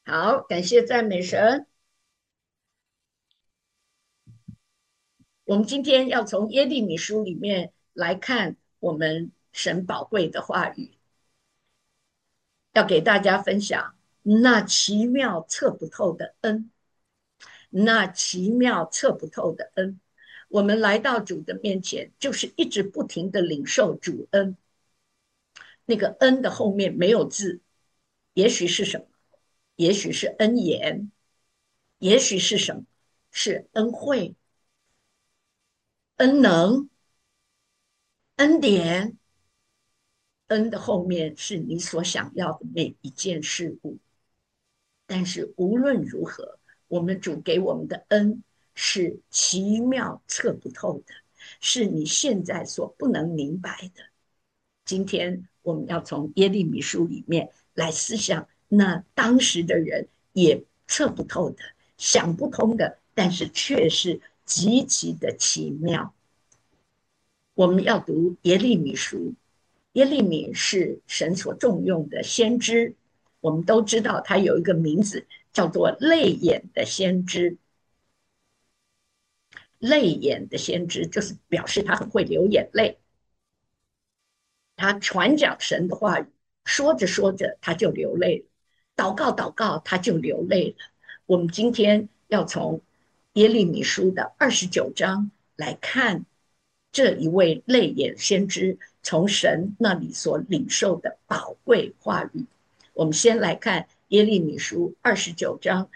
好，感谢赞美神。我们今天要从耶利米书里面来看我们神宝贵的话语，要给大家分享那奇妙测不透的恩，那奇妙测不透的恩。我们来到主的面前，就是一直不停的领受主恩。那个恩的后面没有字，也许是什么？也许是恩言，也许是什么？是恩惠、恩能、恩典。恩的后面是你所想要的每一件事物。但是无论如何，我们主给我们的恩是奇妙测不透的，是你现在所不能明白的。今天我们要从耶利米书里面来思想，那当时的人也测不透的、想不通的，但是却是极其的奇妙。我们要读耶利米书，耶利米是神所重用的先知，我们都知道他有一个名字叫做泪眼的先知。泪眼的先知就是表示他很会流眼泪，他传讲神的话语，说着说着他就流泪了，祷告祷告他就流泪了。我们今天要从耶利米书的29章来看这一位泪眼先知从神那里所领受的宝贵话语。我们先来看耶利米书29章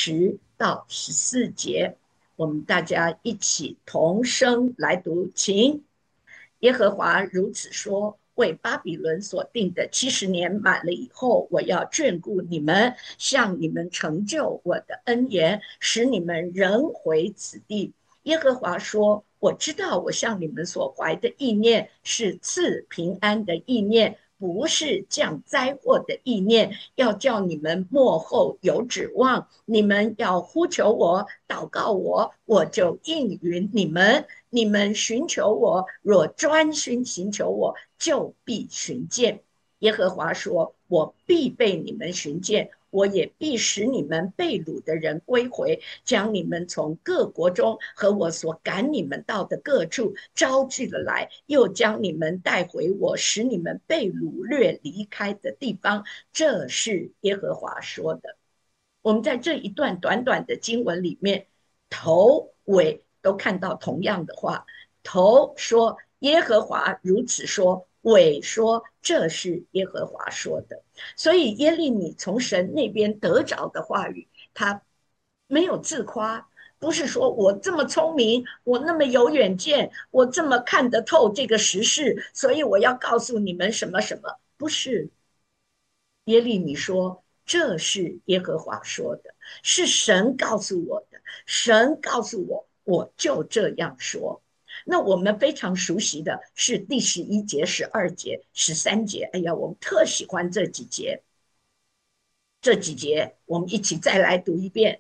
10到14节，我们大家一起同声来读，请。耶和华如此说：为巴比伦所定的70年满了以后，我要眷顾你们，向你们成就我的恩言，使你们仍回此地。耶和华说：我知道我向你们所怀的意念是赐平安的意念，不是降灾祸的意念，要叫你们末后有指望。你们要呼求我，祷告我，我就应允你们。你们寻求我，若专心寻求我，就必寻见。耶和华说：我必被你们寻见，我也必使你们被掳的人归回，将你们从各国中和我所赶你们到的各处招聚了来，又将你们带回我使你们被掳掠离开的地方。这是耶和华说的。我们在这一段短短的经文里面，头尾都看到同样的话。头说耶和华如此说，尾说这是耶和华说的。所以耶利米从神那边得着的话语，他没有自夸，不是说我这么聪明，我那么有远见，我这么看得透这个时事，所以我要告诉你们什么什么，不是。耶利米说：“这是耶和华说的，是神告诉我的。神告诉我，我就这样说。”那我们非常熟悉的是第11节、12节、13节。哎呀，我们特喜欢这几节。这几节我们一起再来读一遍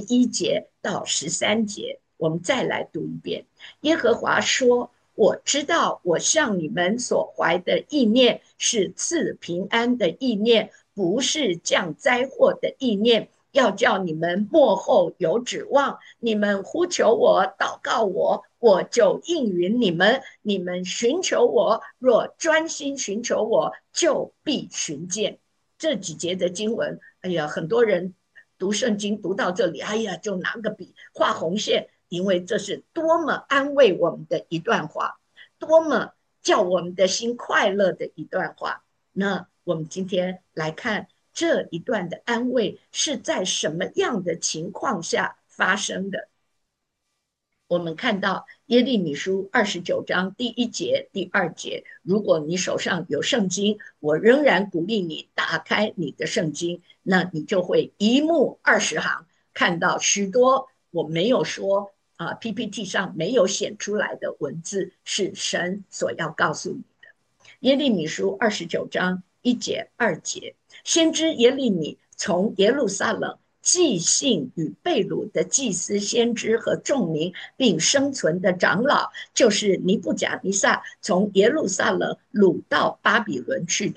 11节到13节，我们再来读一遍。耶和华说：我知道我向你们所怀的意念是赐平安的意念，不是降灾祸的意念，要叫你们末后有指望。你们呼求我，祷告我，我就应允你们。你们寻求我，若专心寻求我，就必寻见。这几节的经文，哎呀，很多人读圣经读到这里，哎呀，就拿个笔画红线，因为这是多么安慰我们的一段话，多么叫我们的心快乐的一段话。那我们今天来看这一段的安慰是在什么样的情况下发生的？我们看到耶利米书29章第1节、第2节。如果你手上有圣经，我仍然鼓励你打开你的圣经，那你就会一目20行，看到许多我没有说PPT 上没有显出来的文字，是神所要告诉你的。耶利米书29章1节、2节，先知耶利米从耶路撒冷寄信与被掳的祭司、先知和众民，并生存的长老，就是尼布甲尼撒从耶路撒冷掳到巴比伦去的，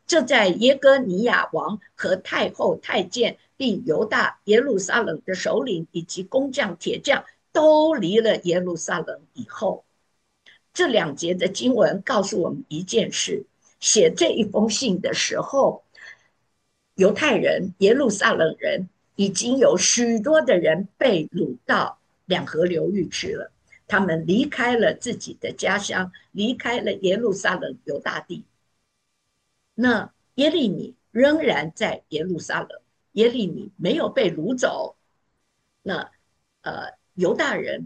这在耶哥尼亚王和太后、太监，并犹大、耶路撒冷的首领以及工匠、铁匠都离了耶路撒冷以后，这两节的经文告诉我们一件事：写这一封信的时候，犹太人、耶路撒冷人已经有许多的人被掳到两河流域去了。他们离开了自己的家乡，离开了耶路撒冷犹大地。那耶利米仍然在耶路撒冷，耶利米没有被掳走。那犹大人、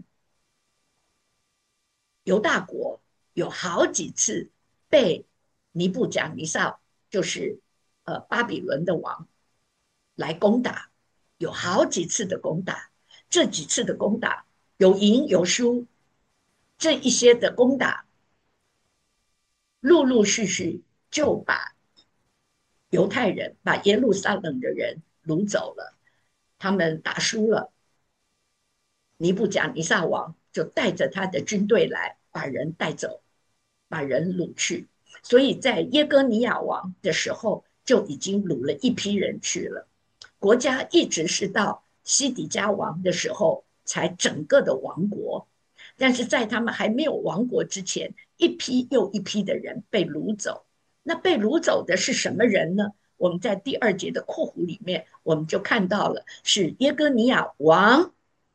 犹大国有好几次被尼布甲尼撒，就是巴比伦的王来攻打，有好几次的攻打。这几次的攻打有赢有输，这一些的攻打陆陆续续就把犹太人、把耶路撒冷的人掳走了。他们打输了，尼布甲尼撒王就带着他的军队来，把人带走，把人掳去。所以在耶哥尼亚王的时候，就已经掳了一批人去了。国家一直是到西底家王的时候，才整个的亡国。但是在他们还没有亡国之前，一批又一批的人被掳走。那被掳走的是什么人呢？我们在第二节的括弧里面，我们就看到了是耶哥尼亚王、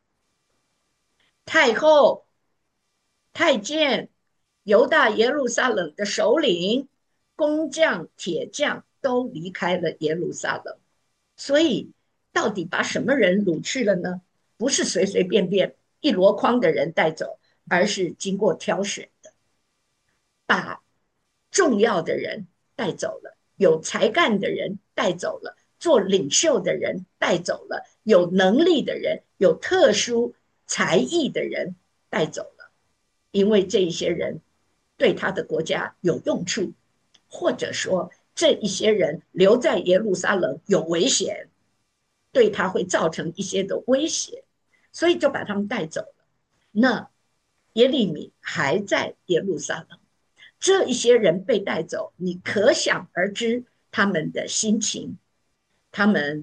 太后、太监、犹大耶路撒冷的首领、工匠、铁匠都离开了耶路撒冷。所以，到底把什么人掳去了呢？不是随随便便一箩筐的人带走，而是经过挑选的，把重要的人带走了，有才干的人带走了，做领袖的人带走了，有能力的人、有特殊才艺的人带走了，因为这一些人对他的国家有用处，或者说这一些人留在耶路撒冷有危险，对他会造成一些的威胁，所以就把他们带走了。那耶利米还在耶路撒冷，这一些人被带走，你可想而知他们的心情，他们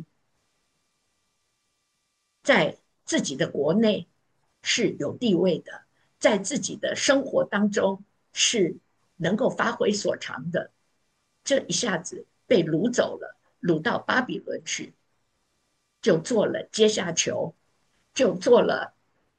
在自己的国内是有地位的，在自己的生活当中是能够发挥所长的，这一下子被掳走了，掳到巴比伦去，就做了阶下囚，就做了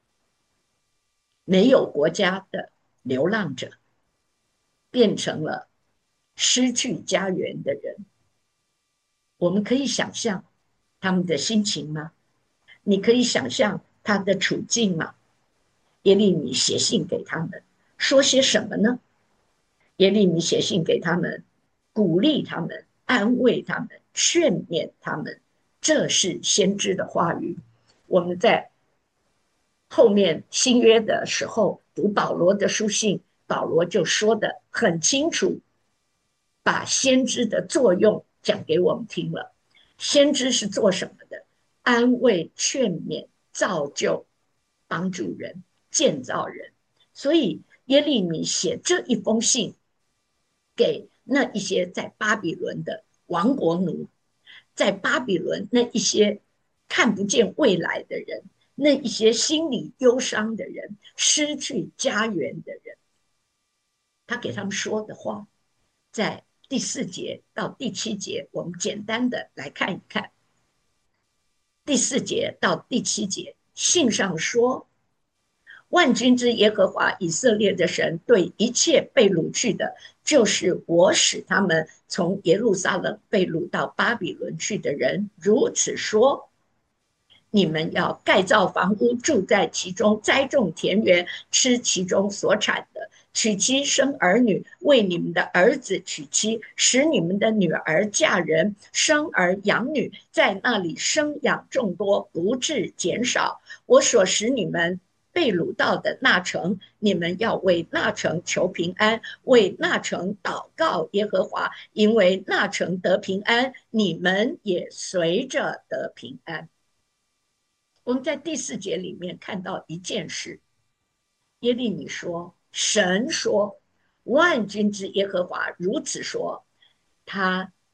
没有国家的流浪者，变成了失去家园的人。我们可以想象他们的心情吗？你可以想象他的处境吗？耶利米写信给他们，说些什么呢？耶利米写信给他们，鼓励他们，安慰他们，劝勉他们，这是先知的话语。我们在后面新约的时候读保罗的书信，保罗就说的很清楚，把先知的作用讲给我们听了。先知是做什么的？安慰、劝勉、造就、帮助人、建造人。所以耶利米写这一封信给那一些在巴比伦的亡国奴，在巴比伦那一些看不见未来的人，那一些心里忧伤的人，失去家园的人，他给他们说的话，在第4节到第7节，我们简单的来看一看。第4节到第7节，信上说：万军之耶和华以色列的神对一切被掳去的，就是我使他们从耶路撒冷被掳到巴比伦去的人，如此说：你们要盖造房屋，住在其中，栽种田园，吃其中所产的，娶妻生儿女，为你们的儿子娶妻，使你们的女儿嫁人，生儿养女，在那里生养众多，不致减少。我所使你们被掳到的那城，你们要为那城求平安，为那城祷告耶和华，因为那城得平安，你们也随着得平安。我们在第4节里面看到一件事，耶利米说：神说，万军之耶和华如此说，他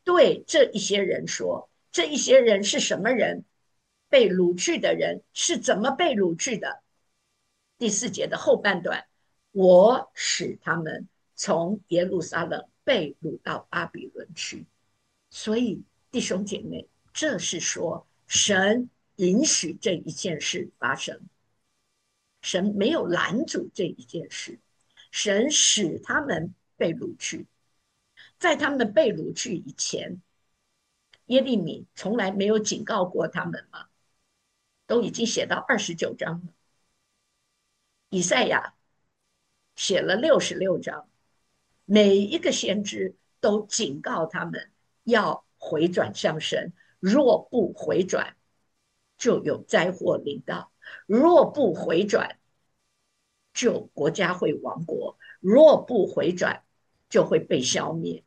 对这一些人说，这一些人是什么人？被掳去的人是怎么被掳去的？第四节的后半段，我使他们从耶路撒冷被掳到巴比伦去。所以弟兄姐妹，这是说神允许这一件事发生，神没有拦阻这一件事，神使他们被掳去。在他们被掳去以前，耶利米从来没有警告过他们嘛，都已经写到29章了。以赛亚写了66章，每一个先知都警告他们要回转向神，若不回转，就有灾祸临到；若不回转，就国家会亡国；若不回转，就会被消灭。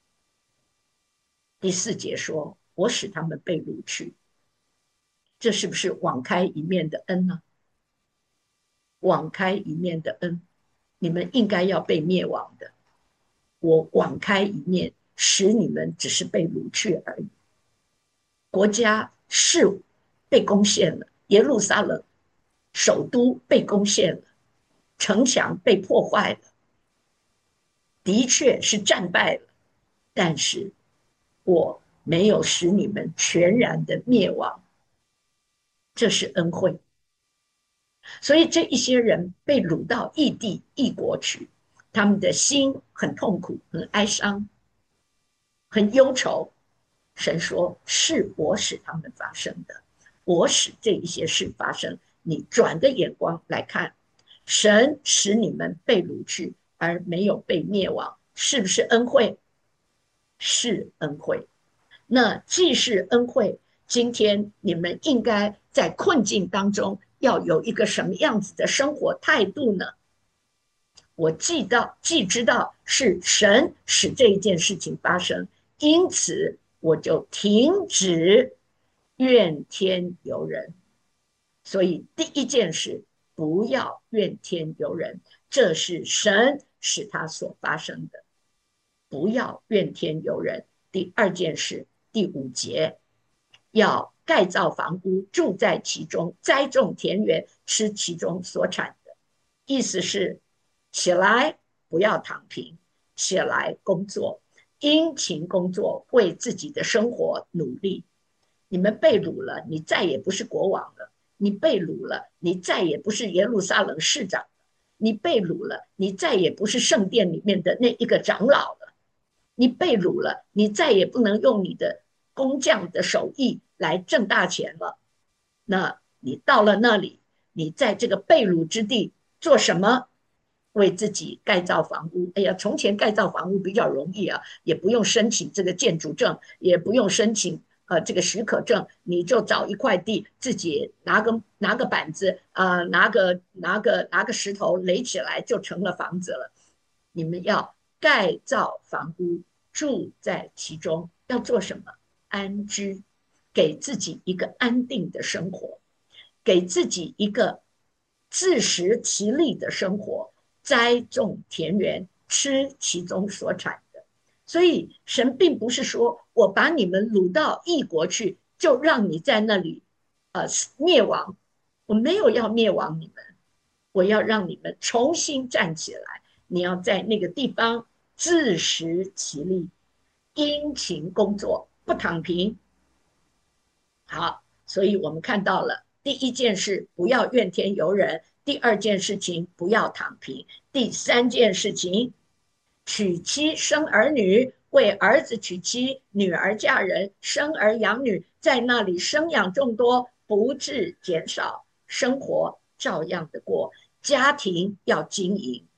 第四节说：“我使他们被掳去。”这是不是网开一面的恩呢？网开一面的恩，你们应该要被灭亡的。我网开一面，使你们只是被掳去而已。国家是被攻陷了，耶路撒冷首都被攻陷了，城墙被破坏了，的确是战败了。但是我没有使你们全然的灭亡，这是恩惠。所以这一些人被掳到异地异国去，他们的心很痛苦，很哀伤，很忧愁。神说：“是我使他们发生的，我使这一些事发生。你转个眼光来看，神使你们被掳去，而没有被灭亡，是不是恩惠？是恩惠。那既是恩惠，今天你们应该在困境当中要有一个什么样子的生活态度呢？我既知道是神使这一件事情发生，因此我就停止怨天尤人。所以第一件事，不要怨天尤人，这是神使它所发生的。不要怨天尤人。第二件事，第5节，要盖造房屋，住在其中，栽种田园，吃其中所产的。意思是，起来，不要躺平，起来工作，殷勤工作，为自己的生活努力。你们被掳了，你再也不是国王了；你被掳了，你再也不是耶路撒冷市长了；你被掳了，你再也不是圣殿里面的那一个长老了。你被掳了，你再也不能用你的工匠的手艺来挣大钱了。那你到了那里，你在这个被掳之地做什么？为自己盖造房屋。哎呀，从前盖造房屋比较容易啊，也不用申请这个建筑证，也不用申请这个许可证，你就找一块地，自己拿个板子拿个石头垒起来，就成了房子了。你们要盖造房屋，住在其中，要做什么？安居，给自己一个安定的生活，给自己一个自食其力的生活，栽种田园，吃其中所产的。所以神并不是说我把你们掳到异国去，就让你在那里灭亡。我没有要灭亡你们，我要让你们重新站起来。你要在那个地方自食其力，殷勤工作，不躺平。好，所以我们看到了第一件事，不要怨天尤人；第二件事情，不要躺平；第三件事情，娶妻生儿女，为儿子娶妻，女儿嫁人，生儿养女，在那里生养众多，不致减少，生活照样的过，家庭要经营。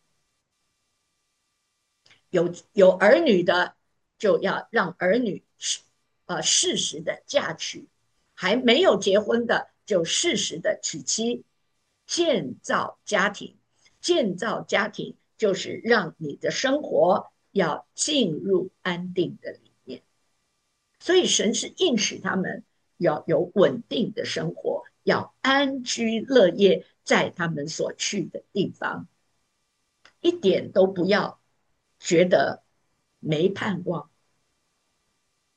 有儿女的，就要让儿女适时的嫁娶；还没有结婚的，就适时的娶妻，建造家庭。建造家庭就是让你的生活要进入安定的里面。所以神是应许他们要有稳定的生活，要安居乐业，在他们所去的地方，一点都不要觉得没盼望。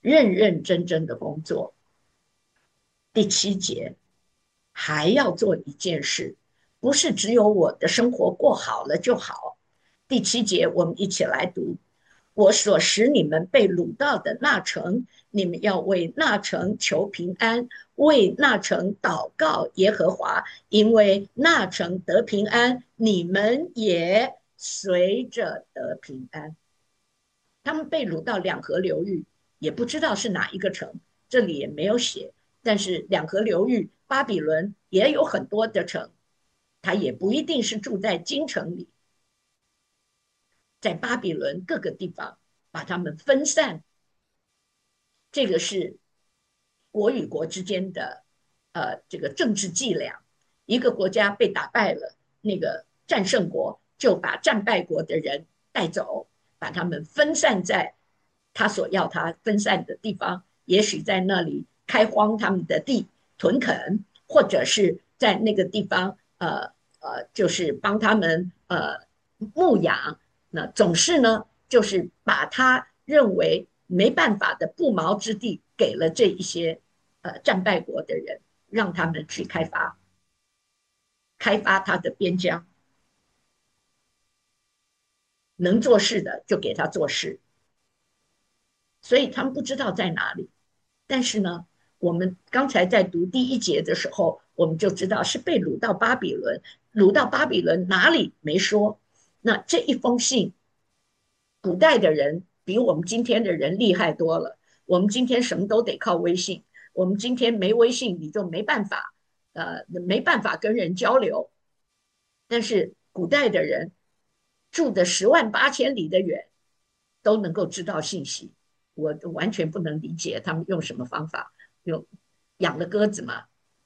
认认真真的工作。第7节还要做一件事，不是只有我的生活过好了就好。第7节我们一起来读：我所使你们被掳到的那城，你们要为那城求平安，为那城祷告耶和华，因为那城得平安，你们也随着得平安。他们被掳到两河流域，也不知道是哪一个城，这里也没有写。但是两河流域，巴比伦也有很多的城，他也不一定是住在京城里，在巴比伦各个地方把他们分散。这个是国与国之间的这个政治伎俩。一个国家被打败了，那个战胜国就把战败国的人带走，把他们分散在他所要他分散的地方，也许在那里开荒他们的地屯垦，或者是在那个地方就是帮他们牧养。那总是呢，就是把他认为没办法的不毛之地给了这一些战败国的人，让他们去开发他的边疆，能做事的就给他做事，所以他们不知道在哪里。但是呢，我们刚才在读第1节的时候，我们就知道是被掳到巴比伦，掳到巴比伦哪里没说。那这一封信，古代的人比我们今天的人厉害多了。我们今天什么都得靠微信，我们今天没微信你就没办法，没办法跟人交流。但是古代的人住的10万8千里的远，都能够知道信息。我完全不能理解他们用什么方法，用养了鸽子嘛，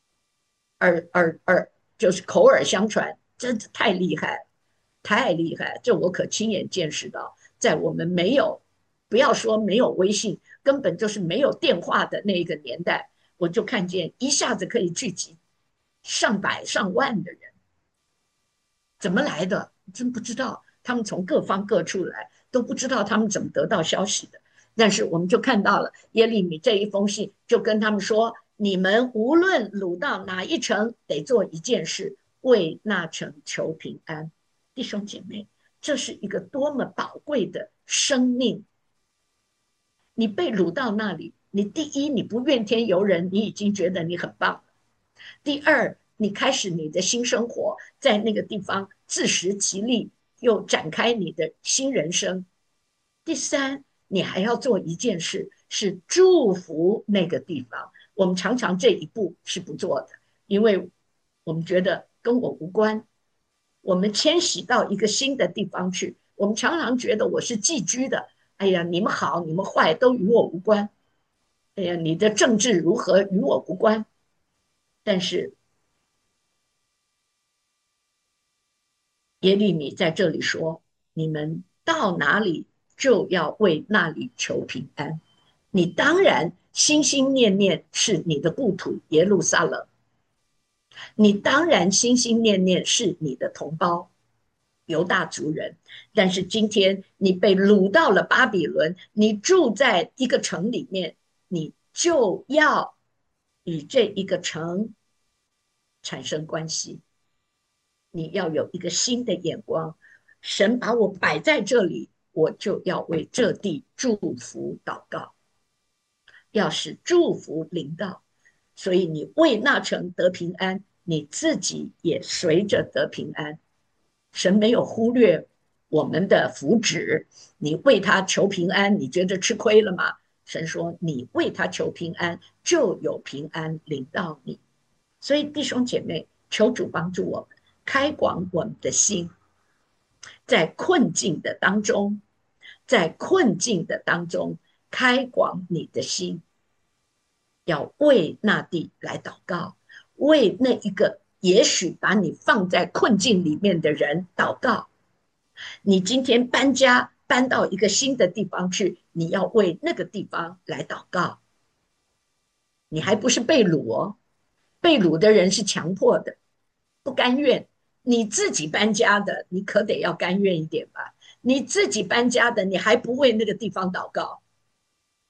就是口耳相传，真的太厉害了，太厉害了！这我可亲眼见识到，在我们没有，不要说没有微信，根本就是没有电话的那个年代，我就看见一下子可以聚集上百上万的人，怎么来的？真不知道。他们从各方各处来，都不知道他们怎么得到消息的。但是我们就看到了耶利米这一封信，就跟他们说：你们无论掳到哪一城，得做一件事，为那城求平安。弟兄姐妹，这是一个多么宝贵的生命！你被掳到那里，你第一，你不怨天尤人，你已经觉得你很棒了。第二，你开始你的新生活，在那个地方自食其力，又展开你的新人生。第三，你还要做一件事，是祝福那个地方。我们常常这一步是不做的，因为我们觉得跟我无关。我们迁徙到一个新的地方去，我们常常觉得我是寄居的。哎呀，你们好，你们坏都与我无关。哎呀，你的政治如何与我无关。但是耶利米在这里说：你们到哪里就要为那里求平安。你当然心心念念是你的故土耶路撒冷，你当然心心念念是你的同胞犹大族人。但是今天你被掳到了巴比伦，你住在一个城里面，你就要与这一个城产生关系。你要有一个新的眼光，神把我摆在这里，我就要为这地祝福祷告，要使祝福临到。所以你为那城得平安，你自己也随着得平安。神没有忽略我们的福祉，你为他求平安，你觉得吃亏了吗？神说你为他求平安，就有平安临到你。所以弟兄姐妹，求主帮助我们开广我们的心，在困境的当中，在困境的当中开广你的心，要为那地来祷告，为那一个也许把你放在困境里面的人祷告。你今天搬家搬到一个新的地方去，你要为那个地方来祷告。你还不是被掳哦，被掳的人是强迫的，不甘愿。你自己搬家的，你可得要甘愿一点吧。你自己搬家的，你还不为那个地方祷告，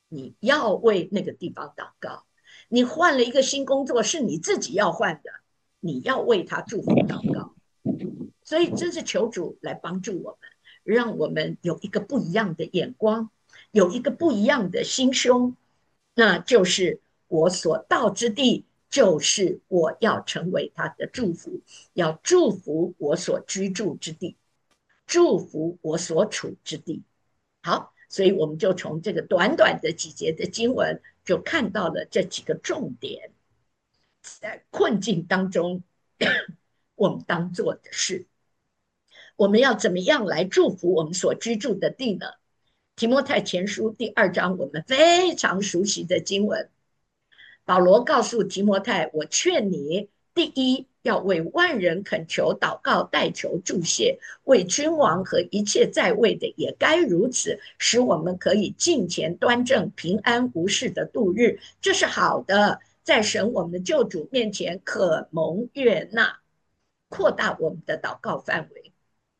你要为那个地方祷告。你换了一个新工作，是你自己要换的，你要为他祝福祷告。所以这是求主来帮助我们，让我们有一个不一样的眼光，有一个不一样的心胸，那就是我所到之地，就是我要成为他的祝福，要祝福我所居住之地，祝福我所处之地。好，所以我们就从这个短短的几节的经文，就看到了这几个重点，在困境当中，我们当做的事。我们要怎么样来祝福我们所居住的地呢？提摩太前书第2章，我们非常熟悉的经文，保罗告诉提摩太：我劝你，第一要为万人恳求、祷告、代求、祝谢；为君王和一切在位的也该如此，使我们可以敬虔端正、平安无事的度日。这是好的，在神我们的救主面前可蒙悦纳，扩大我们的祷告范围。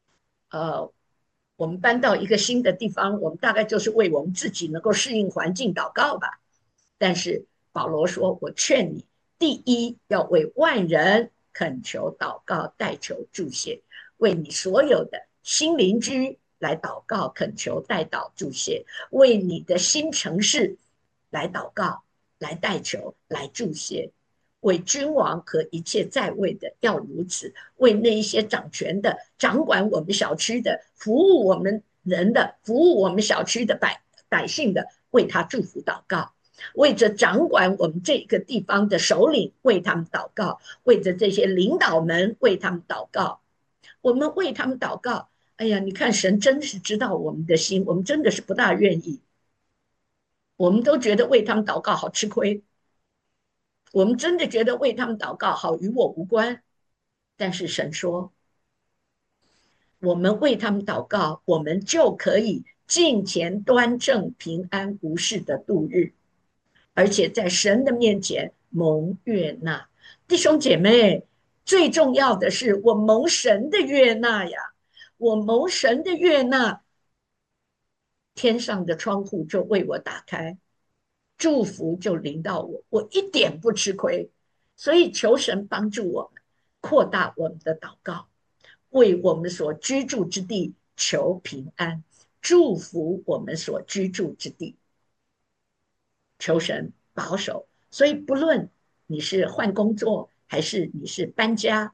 我们搬到一个新的地方，我们大概就是为我们自己能够适应环境祷告吧。但是保罗说：“我劝你，第一要为万人恳求、祷告、代求、祝谢，为你所有的新邻居来祷告、恳求、代祷、祝谢，为你的新城市来祷告、来代求、来祝谢。”为君王和一切在位的要如此，为那一些掌权的、掌管我们小区的、服务我们人的、服务我们小区的百姓的，为他祝福祷告；为着掌管我们这个地方的首领，为他们祷告；为着这些领导们，为他们祷告。我们为他们祷告。哎呀，你看神真是知道我们的心，我们真的是不大愿意，我们都觉得为他们祷告好吃亏。我们真的觉得为他们祷告好与我无关，但是神说，我们为他们祷告，我们就可以敬虔端正、平安无事的度日，而且在神的面前蒙悦纳。弟兄姐妹，最重要的是我蒙神的悦纳呀！我蒙神的悦纳，天上的窗户就为我打开，祝福就临到我，我一点不吃亏。所以求神帮助我们，扩大我们的祷告，为我们所居住之地求平安，祝福我们所居住之地，求神保守。所以不论你是换工作还是你是搬家，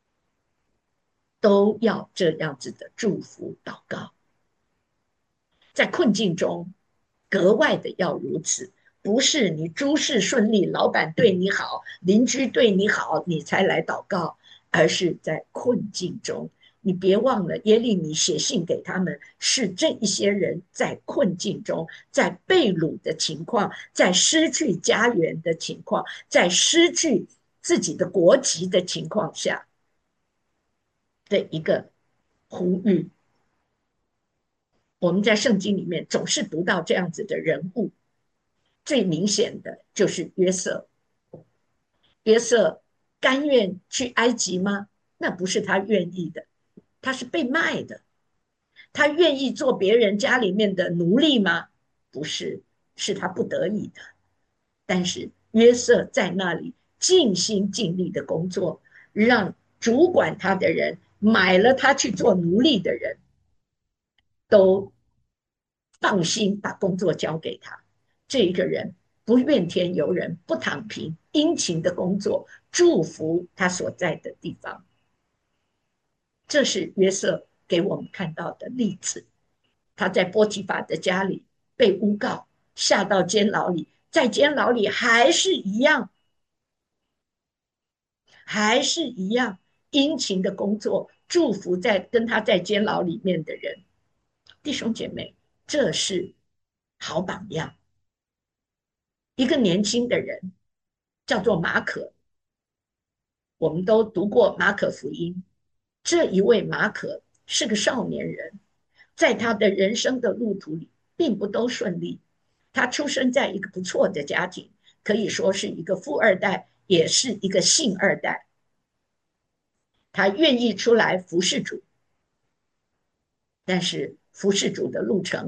都要这样子的祝福祷告。在困境中，格外的要如此。不是你诸事顺利，老板对你好，邻居对你好，你才来祷告，而是在困境中。你别忘了，耶利米写信给他们，是这一些人在困境中，在被掳的情况，在失去家园的情况，在失去自己的国籍的情况下的一个呼吁。我们在圣经里面总是读到这样子的人物，最明显的就是约瑟。约瑟甘愿去埃及吗？那不是他愿意的，他是被卖的。他愿意做别人家里面的奴隶吗？不是，是他不得已的。但是约瑟在那里尽心尽力的工作，让主管他的人买了他去做奴隶的人都放心把工作交给他。这一个人不怨天尤人，不躺平，殷勤的工作，祝福他所在的地方。这是约瑟给我们看到的例子。他在波提法的家里被诬告，下到监牢里，在监牢里还是一样，还是一样殷勤的工作，祝福在跟他在监牢里面的人。弟兄姐妹，这是好榜样。一个年轻的人叫做马可，我们都读过马可福音。这一位马可是个少年人，在他的人生的路途里并不都顺利。他出生在一个不错的家庭，可以说是一个富二代，也是一个信二代。他愿意出来服侍主，但是服侍主的路程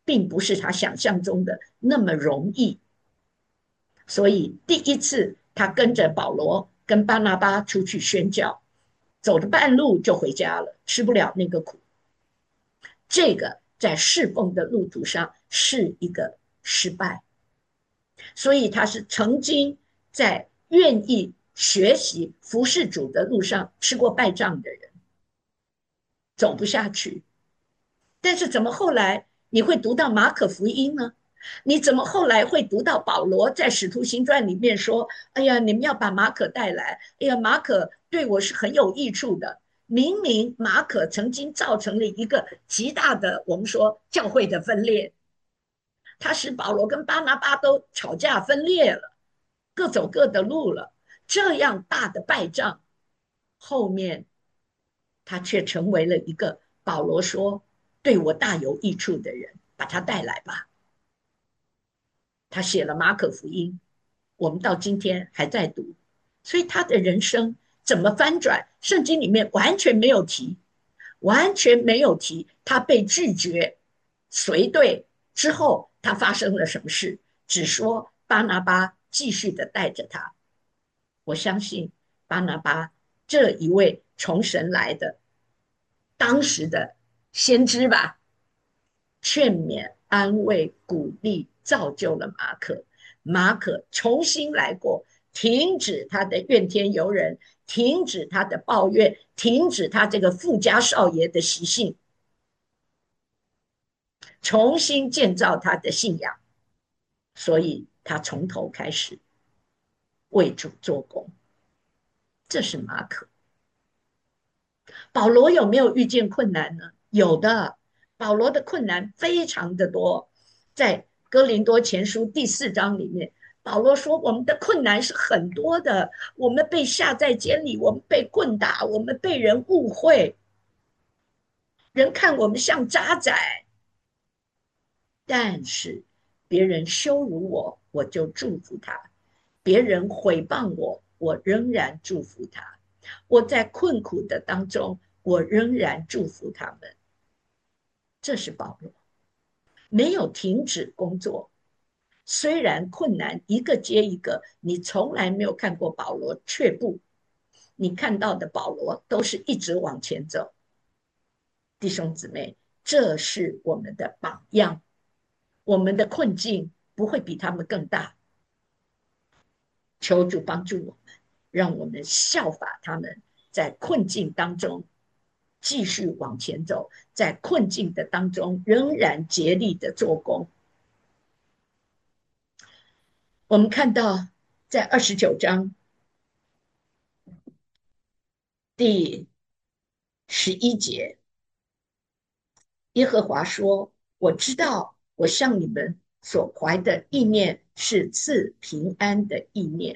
并不是他想象中的那么容易。所以第一次他跟着保罗跟巴拿巴出去宣教，走了半路就回家了，吃不了那个苦。这个在侍奉的路途上是一个失败，所以他是曾经在愿意学习服侍主的路上吃过败仗的人，走不下去。但是怎么后来你会读到马可福音呢？你怎么后来会读到保罗在使徒行传里面说：“哎呀，你们要把马可带来，哎呀，马可对我是很有益处的。”明明马可曾经造成了一个极大的我们说教会的分裂，他使保罗跟巴拿巴都吵架分裂了，各走各的路了。这样大的败仗，后面他却成为了一个保罗说对我大有益处的人，把他带来吧。他写了马可福音，我们到今天还在读，所以他的人生怎么翻转，圣经里面完全没有提，完全没有提他被拒绝随队之后他发生了什么事，只说巴拿巴继续的带着他。我相信巴拿巴这一位从神来的当时的先知吧，劝勉、安慰、鼓励，造就了马可。马可重新来过，停止他的怨天尤人，停止他的抱怨，停止他这个富家少爷的习性，重新建造他的信仰。所以他从头开始为主做工，这是马可。保罗有没有遇见困难呢？有的，保罗的困难非常的多。在哥林多前书第4章里面，保罗说我们的困难是很多的，我们被下在监里，我们被棍打，我们被人误会，人看我们像渣仔，但是别人羞辱我，我就祝福他；别人毁谤我，我仍然祝福他。我在困苦的当中，我仍然祝福他们。这是保罗，没有停止工作。虽然困难一个接一个，你从来没有看过保罗却步，你看到的保罗都是一直往前走。弟兄姊妹，这是我们的榜样，我们的困境不会比他们更大。求主帮助我们，让我们效法他们，在困境当中继续往前走，在困境的当中仍然竭力的做工。我们看到在29章第11节，耶和华说：“我知道我向你们所怀的意念是赐平安的意念，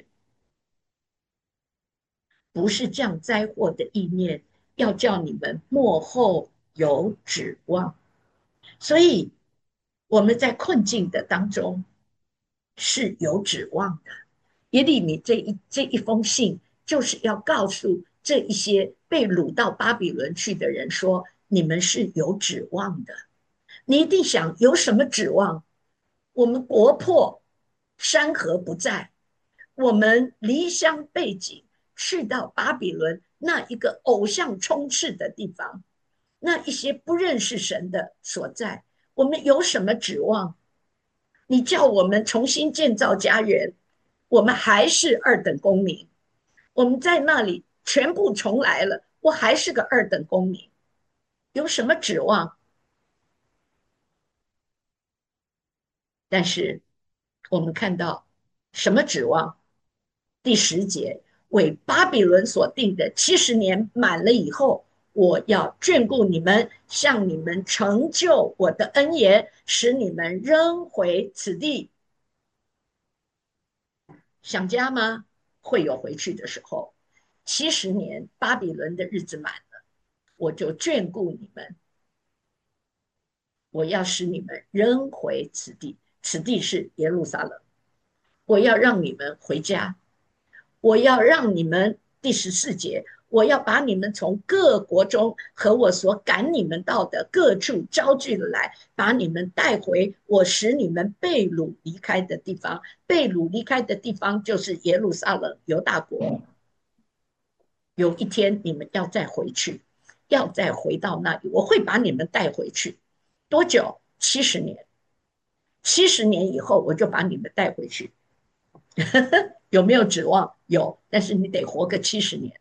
不是降灾祸的意念，要叫你们末后有指望。”所以我们在困境的当中是有指望的。耶利米这一封信，就是要告诉这一些被掳到巴比伦去的人说，你们是有指望的。你一定想有什么指望？我们国破山河不在，我们离乡背井去到巴比伦那一个偶像充斥的地方，那一些不认识神的所在，我们有什么指望？你叫我们重新建造家园，我们还是二等公民。我们在那里全部重来了，我还是个二等公民，有什么指望？但是我们看到什么指望？第10节，为巴比伦所定的70年满了以后，我要眷顾你们，向你们成就我的恩言，使你们仍回此地。想家吗？会有回去的时候。70年巴比伦的日子满了，我就眷顾你们，我要使你们仍回此地。此地是耶路撒冷，我要让你们回家，我要让你们第14节， 我要把你们从各国中和我所赶你们到的各处招聚来，把你们带回我使你们被掳离开的地方。被掳离开的地方就是耶路撒冷犹大国。有一天你们要再回去，要再回到那里，我会把你们带回去。多久？70年。70年以后，我就把你们带回去。有没有指望？有，但是你得活个70年。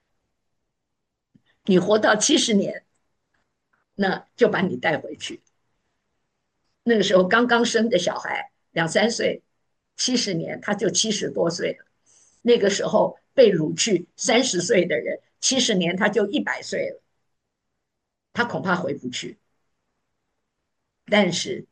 你活到70年，那就把你带回去。那个时候刚刚生的小孩2、3岁，70年他就70多岁了。那个时候被掳去30岁的人，70年他就100岁了，他恐怕回不去。但是，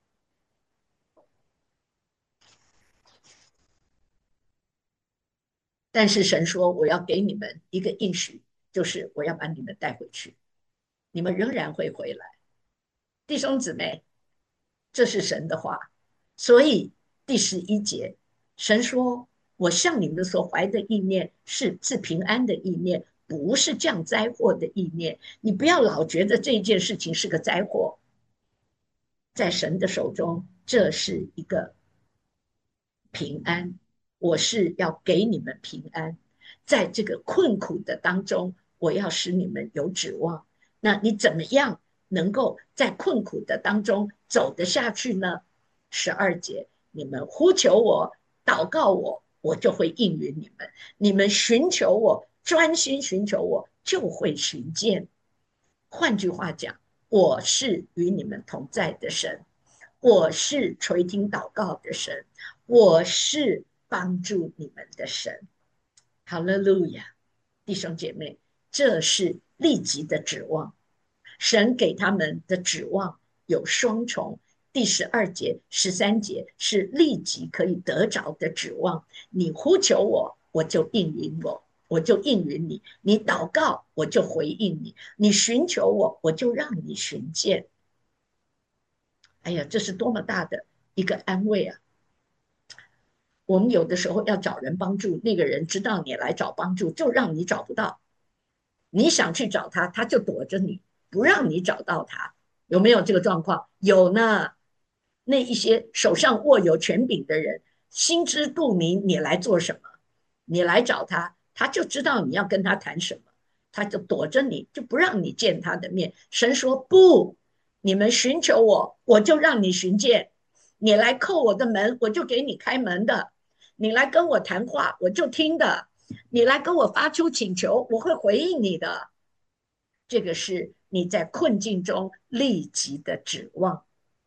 神说我要给你们一个应许，就是我要把你们带回去，你们仍然会回来。弟兄姊妹，这是神的话。所以第11节，神说：“我向你们所怀的意念是平安的意念，不是降灾祸的意念。你不要老觉得这件事情是个灾祸，在神的手中，这是一个平安。我是要给你们平安，在这个困苦的当中，我要使你们有指望。那你怎么样能够在困苦的当中走得下去呢？12节，你们呼求我，祷告我，我就会应允你们。你们寻求我，专心寻求我，就会寻见。换句话讲，我是与你们同在的神，我是垂听祷告的神，我是帮助你们的神。哈利路亚，弟兄姐妹，这是立即的指望。神给他们的指望有双重。第12节、13节是立即可以得着的指望。你呼求我，我就应允我，我就应允你；你祷告，我就回应你；你寻求我，我就让你寻见。哎呀，这是多么大的一个安慰啊！我们有的时候要找人帮助，那个人知道你来找帮助，就让你找不到。你想去找他，他就躲着你，不让你找到他。有没有这个状况？有呢。那一些手上握有权柄的人，心知肚明你来做什么，你来找他，他就知道你要跟他谈什么，他就躲着你，就不让你见他的面。神说不，你们寻求我，我就让你寻见；你来叩我的门，我就给你开门的；你来跟我谈话，我就听的；你来跟我发出请求，我会回应你的。这个是你在困境中立即的指望。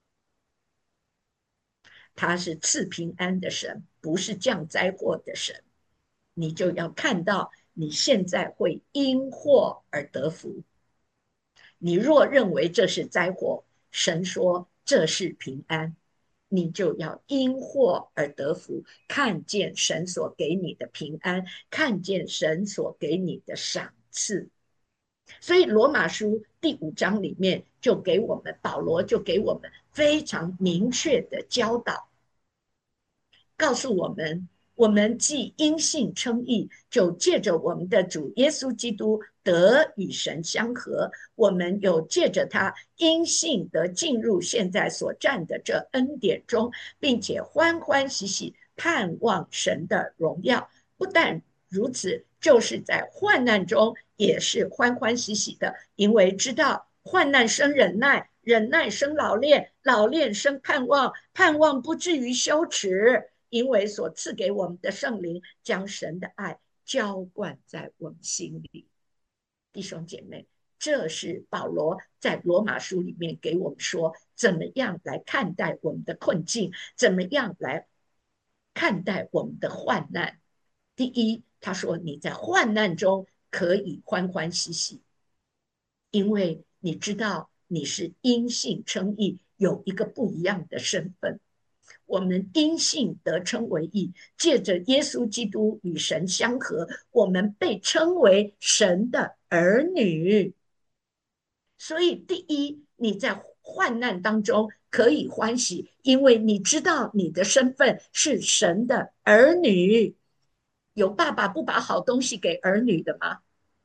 他是赐平安的神，不是降灾祸的神。你就要看到你现在会因祸而得福。你若认为这是灾祸，神说这是平安，你就要因祸而得福，看见神所给你的平安，看见神所给你的赏赐。所以罗马书第5章里面就给我们，保罗就给我们非常明确的教导，告诉我们，我们既因信称义，就借着我们的主耶稣基督得与神相合。我们有借着他因信得进入现在所占的这恩典中，并且欢欢喜喜盼望神的荣耀。不但如此，就是在患难中也是欢欢喜喜的，因为知道患难生忍耐，忍耐生老练，老练生盼望，盼望不至于羞耻。因为所赐给我们的圣灵将神的爱浇灌在我们心里。弟兄姐妹，这是保罗在罗马书里面给我们说，怎么样来看待我们的困境，怎么样来看待我们的患难。第一，他说你在患难中可以欢欢喜喜，因为你知道你是因信称义，有一个不一样的身份。我们因信得称为义，借着耶稣基督与神相合，我们被称为神的儿女。所以第一，你在患难当中可以欢喜，因为你知道你的身份是神的儿女。有爸爸不把好东西给儿女的吗？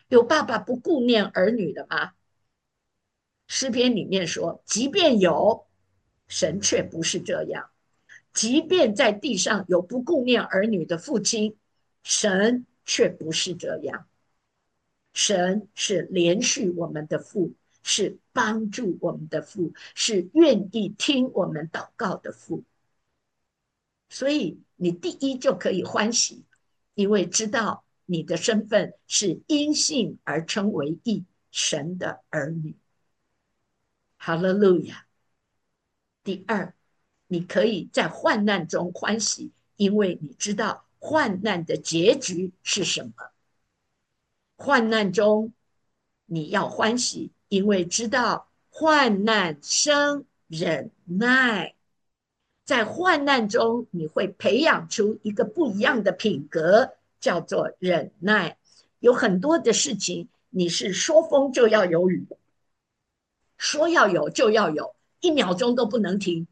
有爸爸不顾念儿女的吗？诗篇里面说，即便有，神却不是这样。即便在地上有不顾念儿女的父亲，神却不是这样。神是连续我们的父，是帮助我们的父，是愿意听我们祷告的父。所以你第一就可以欢喜，因为知道你的身份是因信而称为义，神的儿女。哈利路亚。第二，你可以在患难中欢喜，因为你知道患难的结局是什么。患难中你要欢喜，因为知道患难生忍耐。在患难中，你会培养出一个不一样的品格，叫做忍耐。有很多的事情，你是说风就要有雨，说要有就要有，1秒钟都不能停。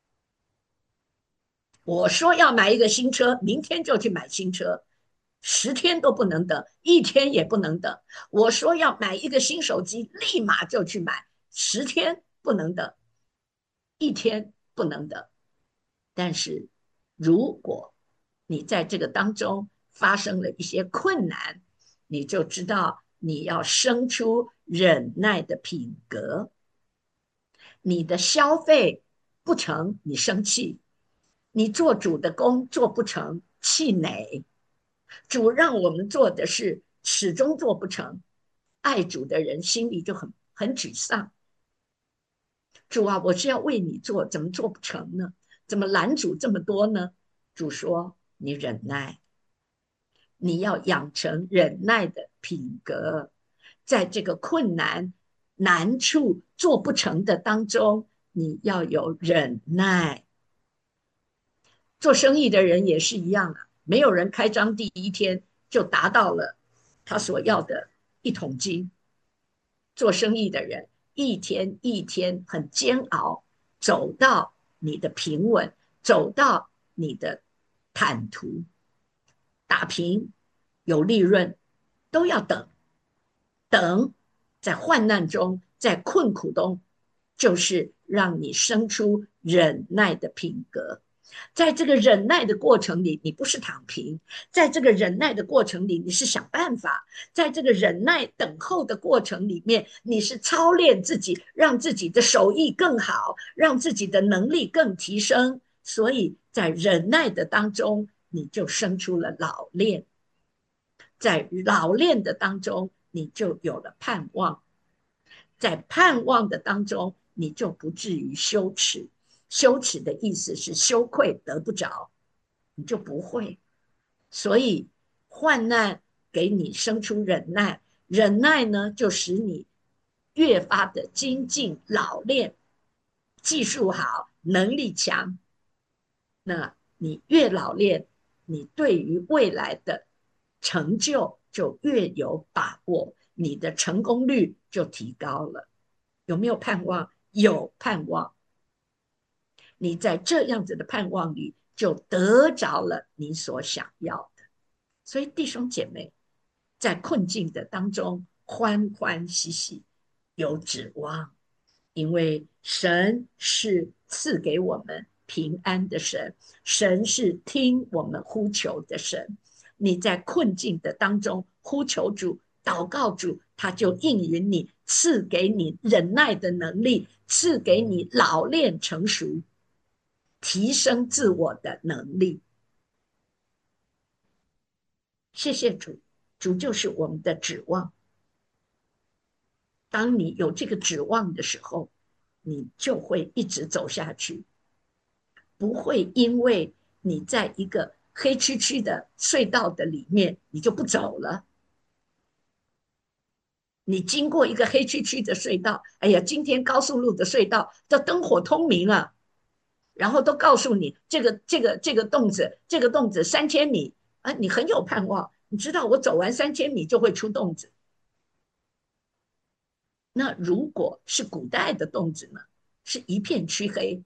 我说要买一个新车，明天就去买新车，10天都不能等，1天也不能等。我说要买一个新手机，立马就去买，10天不能等，1天不能等。但是如果你在这个当中发生了一些困难，你就知道你要生出忍耐的品格。你的消费不成，你生气；你做主的工做不成，气馁。主让我们做的事始终做不成，爱主的人心里就很沮丧。主啊，我是要为你做，怎么做不成呢？怎么拦阻这么多呢？主说：你忍耐，你要养成忍耐的品格，在这个困难、难处做不成的当中，你要有忍耐。做生意的人也是一样啊，没有人开张第一天就达到了他所要的一桶金。做生意的人一天一天很煎熬，走到你的平稳，走到你的坦途，打平有利润，都要等。等在患难中，在困苦中，就是让你生出忍耐的品格。在这个忍耐的过程里，你不是躺平；在这个忍耐的过程里，你是想办法；在这个忍耐等候的过程里面，你是操练自己，让自己的手艺更好，让自己的能力更提升。所以在忍耐的当中，你就生出了老练。在老练的当中，你就有了盼望；在盼望的当中，你就不至于羞耻。羞耻的意思是羞愧得不着，你就不会。所以患难给你生出忍耐，忍耐呢就使你越发的精进老练，技术好，能力强。那你越老练，你对于未来的成就越有把握，你的成功率就提高了。有没有盼望？有盼望。你在这样子的盼望里，就得着了你所想要的。所以弟兄姐妹，在困境的当中欢欢喜喜，有指望，因为神是赐给我们平安的神，神是听我们呼求的神。你在困境的当中呼求主、祷告主，他就应允你，赐给你忍耐的能力，赐给你老练成熟，提升自我的能力。谢谢主，主就是我们的指望。当你有这个指望的时候，你就会一直走下去，不会因为你在一个黑黢黢的隧道的里面，你就不走了。你经过一个黑黢黢的隧道，哎呀，今天高速路的隧道都灯火通明啊，然后都告诉你这个洞子3000米啊，你很有盼望，你知道我走完3000米就会出洞子。那如果是古代的洞子呢，是一片黢黑，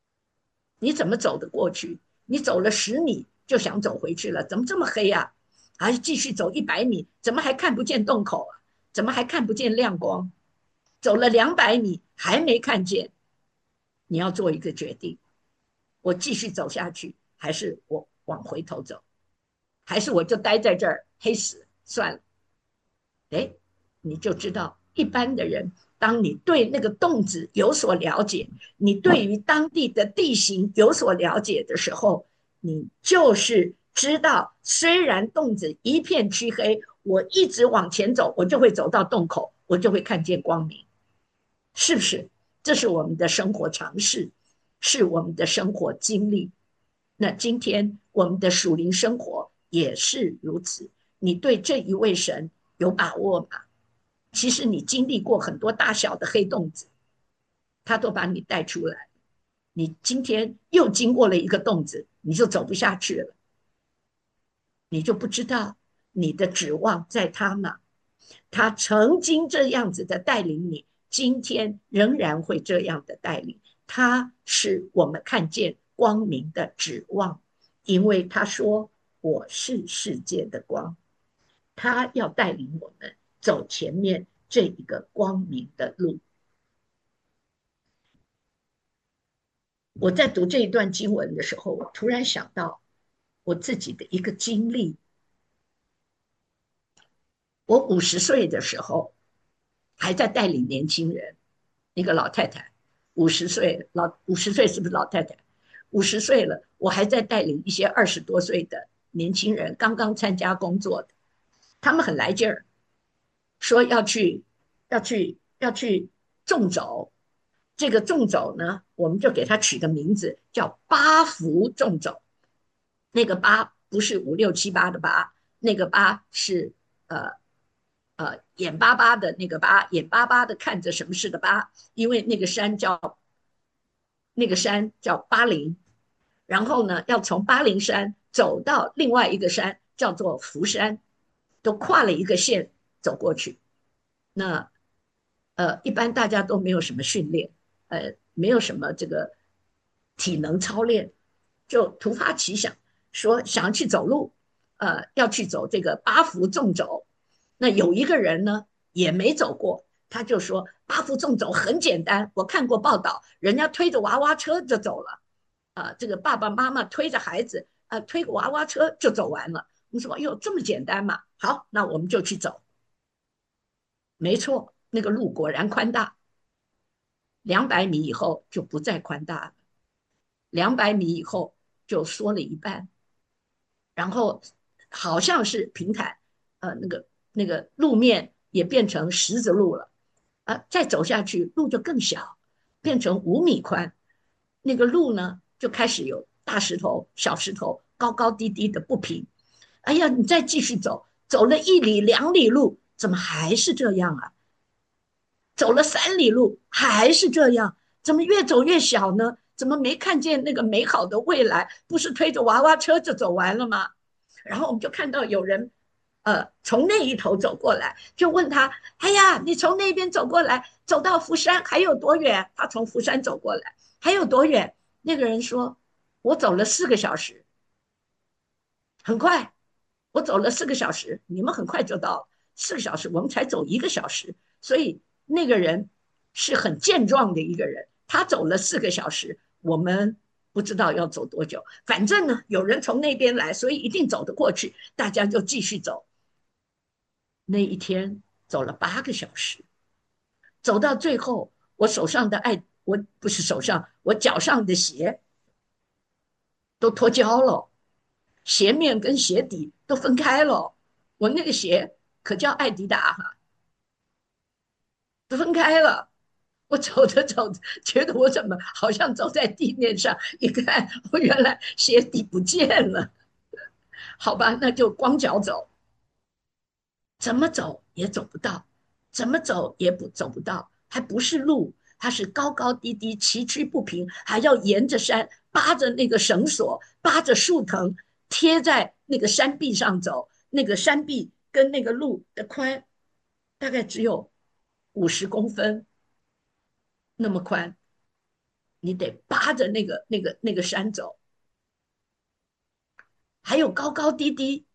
你怎么走得过去？你走了10米就想走回去了，怎么这么黑啊？ 还是继续走100米，怎么还看不见洞口啊？怎么还看不见亮光？走了200米还没看见，你要做一个决定：我继续走下去，还是我往回头走？还是我就待在这儿黑死算了？哎，你就知道一般的人，当你对那个洞子有所了解，你对于当地的地形有所了解的时候，你就是知道，虽然洞子一片漆黑，我一直往前走，我就会走到洞口，我就会看见光明，是不是？这是我们的生活常识，是我们的生活经历。那今天我们的属灵生活也是如此。你对这一位神有把握吗？其实你经历过很多大小的黑洞子，他都把你带出来。你今天又经过了一个洞子，你就走不下去了，你就不知道你的指望在他哪。他曾经这样子的带领你，今天仍然会这样的带领。他是我们看见光明的指望，因为他说：“我是世界的光。”他要带领我们走前面这一个光明的路。我在读这一段经文的时候，我突然想到我自己的一个经历。我50岁的时候还在带领年轻人，一个老太太，50岁，50岁是不是老太太？50岁了，我还在带领一些20多岁的年轻人，刚刚参加工作的，他们很来劲儿，说要去种走。这个种走呢，我们就给它取个名字，叫八福种走。那个八不是5、6、7、8的八，那个八是呃眼巴巴的那个巴，眼巴巴的看着什么事的巴，因为那个山叫巴陵，然后呢，要从巴陵山走到另外一个山叫做福山，都跨了一个县走过去。那一般大家都没有什么训练，没有什么这个体能操练，就突发奇想，说想要去走路，要去走这个八福纵走。那有一个人呢也没走过，他就说八福纵走很简单，我看过报道，人家推着娃娃车就走了，这个爸爸妈妈推着孩子，推个娃娃车就走完了。你说，哎呦，这么简单嘛？好，那我们就去走。没错，那个路果然宽大，200米以后就不再宽大了，200米以后就缩了一半，然后好像是平坦，那个路面也变成石子路了，再走下去路就更小，变成5米宽，那个路呢就开始有大石头、小石头，高高低低的不平。哎呀，你再继续走，走了1里、2里路，怎么还是这样啊？走了3里路还是这样，怎么越走越小呢？怎么没看见那个美好的未来？不是推着娃娃车就走完了吗？然后我们就看到有人，从那一头走过来，就问他：“哎呀，你从那边走过来，走到福山还有多远？”他从福山走过来，还有多远？那个人说：“我走了4个小时，很快。我走了四个小时，你们很快就到了。4个小时，我们才走1个小时，所以那个人是很健壮的一个人，他走了4个小时，我们不知道要走多久。反正呢，有人从那边来，所以一定走得过去，大家就继续走。那一天走了8个小时，走到最后，我手上的我不是手上，我脚上的鞋都脱胶了，鞋面跟鞋底都分开了。我那个鞋可叫艾迪达哈，都分开了。我走着走着，觉得我怎么好像走在地面上？一看，我原来鞋底不见了。好吧，那就光脚走，怎么走也走不到，怎么走也走不到，还不是路，它是高高低低、崎岖不平，还要沿着山，扒着那个绳索，扒着树藤，贴在那个山壁上走。那个山壁跟那个路的宽大概只有50公分那么宽，你得扒着那个山走，还有高高低低，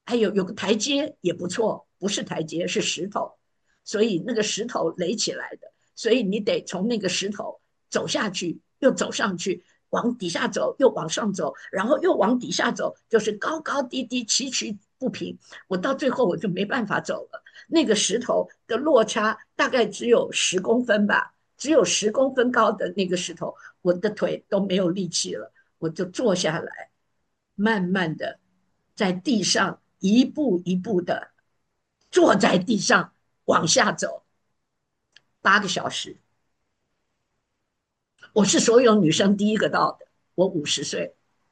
还有个台阶也不错，不是台阶是石头，所以那个石头垒起来的，所以你得从那个石头走下去，又走上去，往底下走，又往上走，然后又往底下走，就是高高低低，崎岖不平。我到最后我就没办法走了，那个石头的落差大概只有10公分吧，只有10公分高的那个石头，我的腿都没有力气了，我就坐下来，慢慢的在地上一步一步的坐在地上往下走8个小时。我是所有女生第一个到的，我50岁，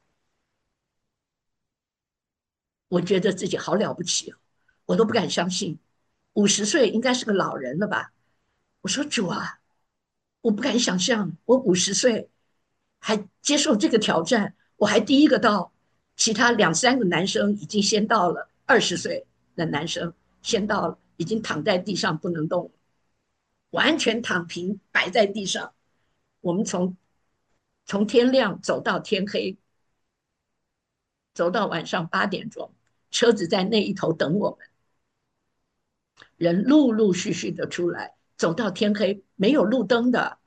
我觉得自己好了不起哦，我都不敢相信，50岁应该是个老人了吧？我说主啊，我不敢想象，我50岁还接受这个挑战，我还第一个到，其他2、3个男生已经先到了，20岁的男生先到了，已经躺在地上不能动，完全躺平摆在地上。我们从天亮走到天黑，走到晚上8点钟，车子在那一头等我们，人陆陆续续的出来，走到天黑，没有路灯的，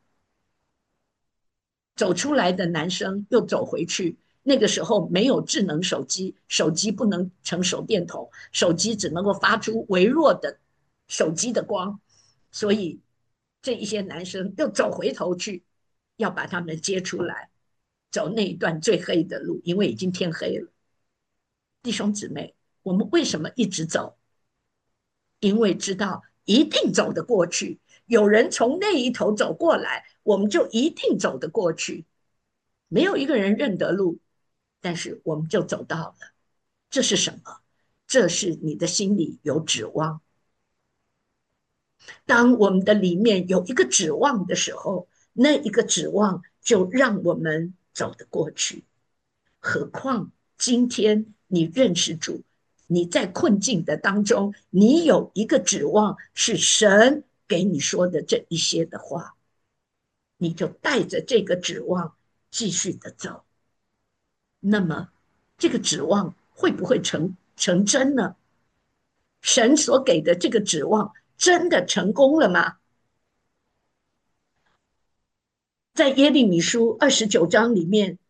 走出来的男生又走回去。那个时候没有智能手机，手机不能成手电筒，手机只能够发出微弱的手机的光，所以这一些男生又走回头去，要把他们接出来，走那一段最黑的路，因为已经天黑了。弟兄姊妹，我们为什么一直走？因为知道一定走得过去，有人从那一头走过来，我们就一定走得过去。没有一个人认得路，但是我们就走到了。这是什么？这是你的心里有指望。当我们的里面有一个指望的时候，那一个指望就让我们走得过去。何况今天你认识主，你在困境的当中，你有一个指望是神给你说的这一些的话，你就带着这个指望继续的走。那么，这个指望会不会成真呢？神所给的这个指望真的成功了吗？在耶利米书29章里面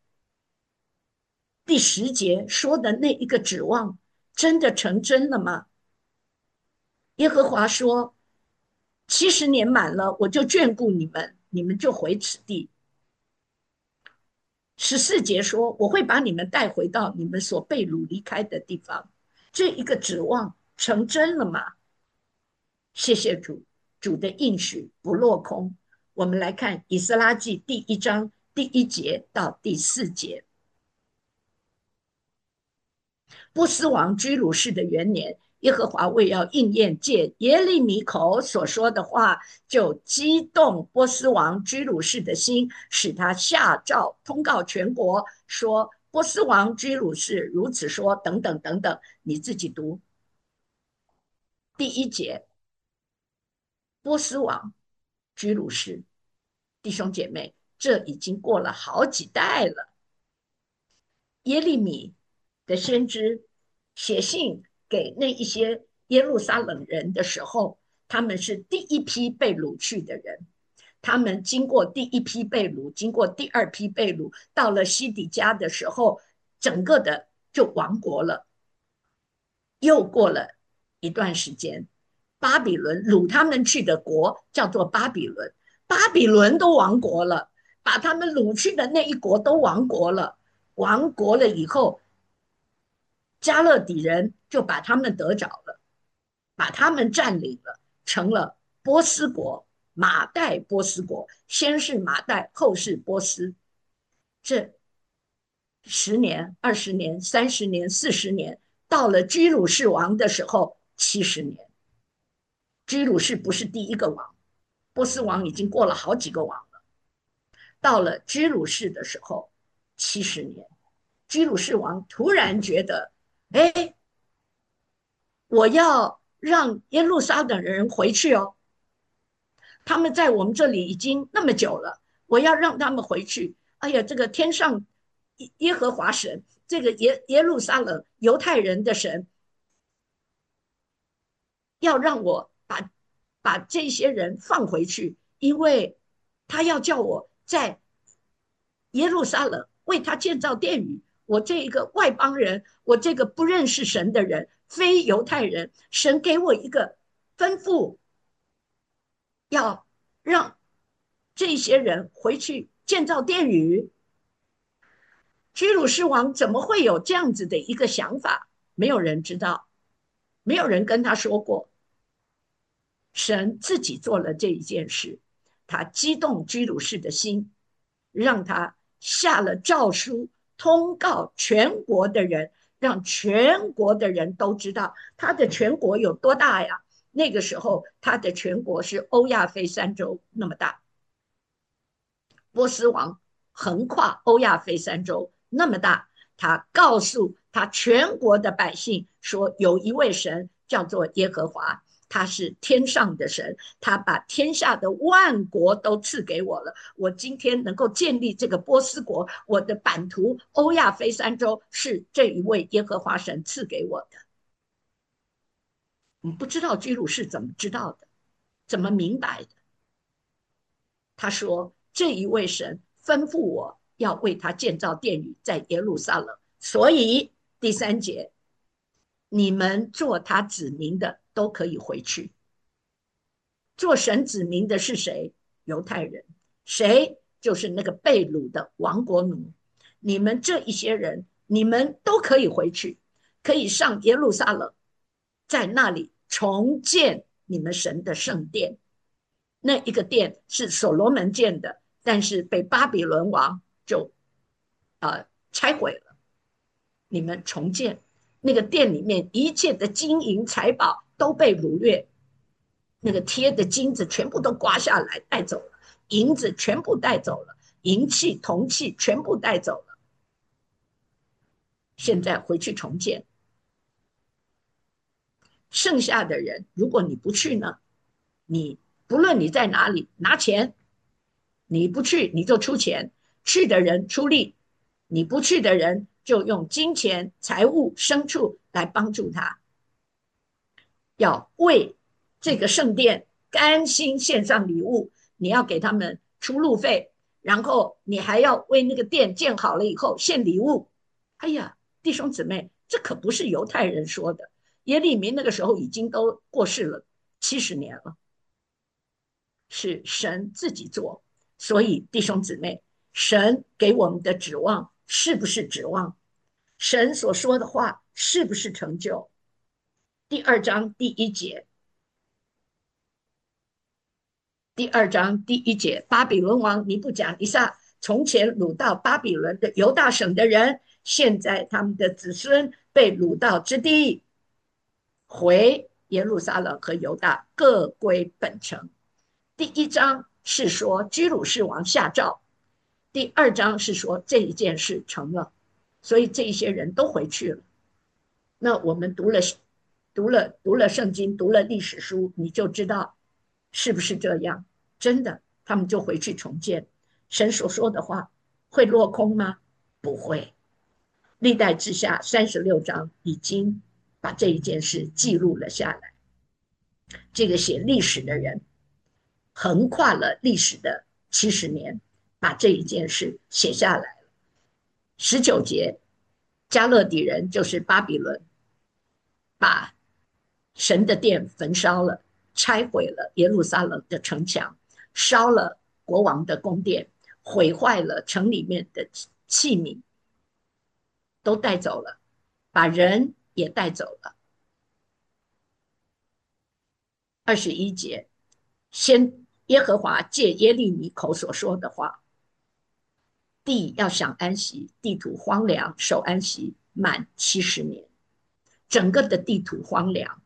第10节说的那一个指望，真的成真了吗？耶和华说：“70年满了，我就眷顾你们，你们就回此地。”14节说：“我会把你们带回到你们所被掳离开的地方。”这一个指望成真了吗？谢谢主，主的应许不落空。我们来看以斯拉记第1章第1节到第4节。波斯王居鲁士的元年，耶和华为要应验借耶利米口所说的话，就激动波斯王居鲁士的心，使他下诏通告全国，说波斯王居鲁士如此说，等等等等，你自己读。第1节，波斯王居鲁士，弟兄姐妹，这已经过了好几代了。耶利米的先知写信给那一些耶路撒冷人的时候，他们是第一批被掳去的人。他们经过第一批被掳，经过第二批被掳，到了西底家的时候，整个的就亡国了。又过了一段时间，巴比伦掳他们去的国叫做巴比伦，巴比伦都亡国了，把他们掳去的那一国都亡国了。亡国了以后，加勒底人就把他们得着了，把他们占领了，成了波斯国，马代波斯国，先是马代，后是波斯。这10年、20年、30年、40年，到了居鲁士王的时候，70年。居鲁士不是第一个王，波斯王已经过了好几个王了。到了居鲁士的时候，70年，居鲁士王突然觉得，哎，我要让耶路撒冷人回去哦，他们在我们这里已经那么久了，我要让他们回去。哎呀，这个天上耶和华神，这个耶路撒冷犹太人的神， 要让我把这些人放回去，因为他要叫我在耶路撒冷为他建造殿宇。我这一个外邦人，我这个不认识神的人，非犹太人，神给我一个吩咐，要让这些人回去建造殿宇。居鲁士王怎么会有这样子的一个想法？没有人知道，没有人跟他说过。神自己做了这一件事，他激动居鲁士的心，让他下了诏书，通告全国的人，让全国的人都知道他的全国有多大呀？那个时候，他的全国是欧亚非三洲那么大，波斯王横跨欧亚非三洲那么大，他告诉他全国的百姓说，有一位神叫做耶和华，他是天上的神，他把天下的万国都赐给我了。我今天能够建立这个波斯国，我的版图欧亚非三洲是这一位耶和华神赐给我的。你不知道居鲁士怎么知道的，怎么明白的？他说：“这一位神吩咐我要为他建造殿宇，在耶路撒冷。所以第三节，你们做他子民的都可以回去。做神子民的是谁？犹太人。谁？就是那个被掳的亡国奴。你们这一些人，你们都可以回去，可以上耶路撒冷，在那里重建你们神的圣殿。那一个殿是所罗门建的，但是被巴比伦王就拆毁了。你们重建那个殿里面一切的金银财宝都被掳掠，那个贴的金子全部都刮下来带走了，银子全部带走了，银器铜器全部带走了。现在回去重建，剩下的人，如果你不去呢，你不论你在哪里拿钱，你不去你就出钱，去的人出力，你不去的人就用金钱、财物、牲畜来帮助他，要为这个圣殿甘心献上礼物，你要给他们出路费，然后你还要为那个殿建好了以后献礼物。哎呀，弟兄姊妹，这可不是犹太人说的，耶利米那个时候已经都过世了70年了，是神自己做。所以弟兄姊妹，神给我们的指望是不是指望？神所说的话是不是成就？第2章第1节，第2章第1节，巴比伦王尼布甲尼撒从前掳到巴比伦的犹大省的人，现在他们的子孙被掳到之地，回耶路撒冷和犹大各归本城。第1章是说居鲁士王下诏，第2章是说这一件事成了，所以这些人都回去了。那我们读了圣经，读了历史书，你就知道是不是这样？真的，他们就回去重建。神所说的话会落空吗？不会。历代志下36章已经把这一件事记录了下来。这个写历史的人横跨了历史的70年，把这一件事写下来了。19节，加勒底人就是巴比伦，把神的殿焚烧了，拆毁了耶路撒冷的城墙，烧了国王的宫殿，毁坏了城里面的器皿，都带走了，把人也带走了。21节，先耶和华借耶利米口所说的话，地要享安息，地土荒凉，守安息满70年，整个的地土荒凉，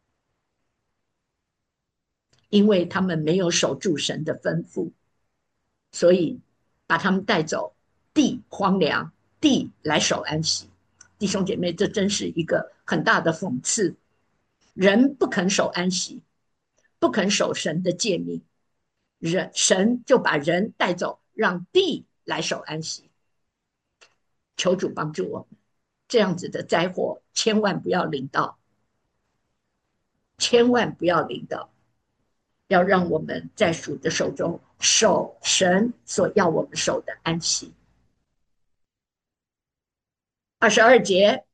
因为他们没有守住神的吩咐，所以把他们带走，地荒凉，地来守安息。弟兄姐妹，这真是一个很大的讽刺。人不肯守安息，不肯守神的诫命，神就把人带走，让地来守安息。求主帮助我们，这样子的灾祸千万不要临到。 千万不要领导，要让我们在主的手中守神所要我们守的安息。22节，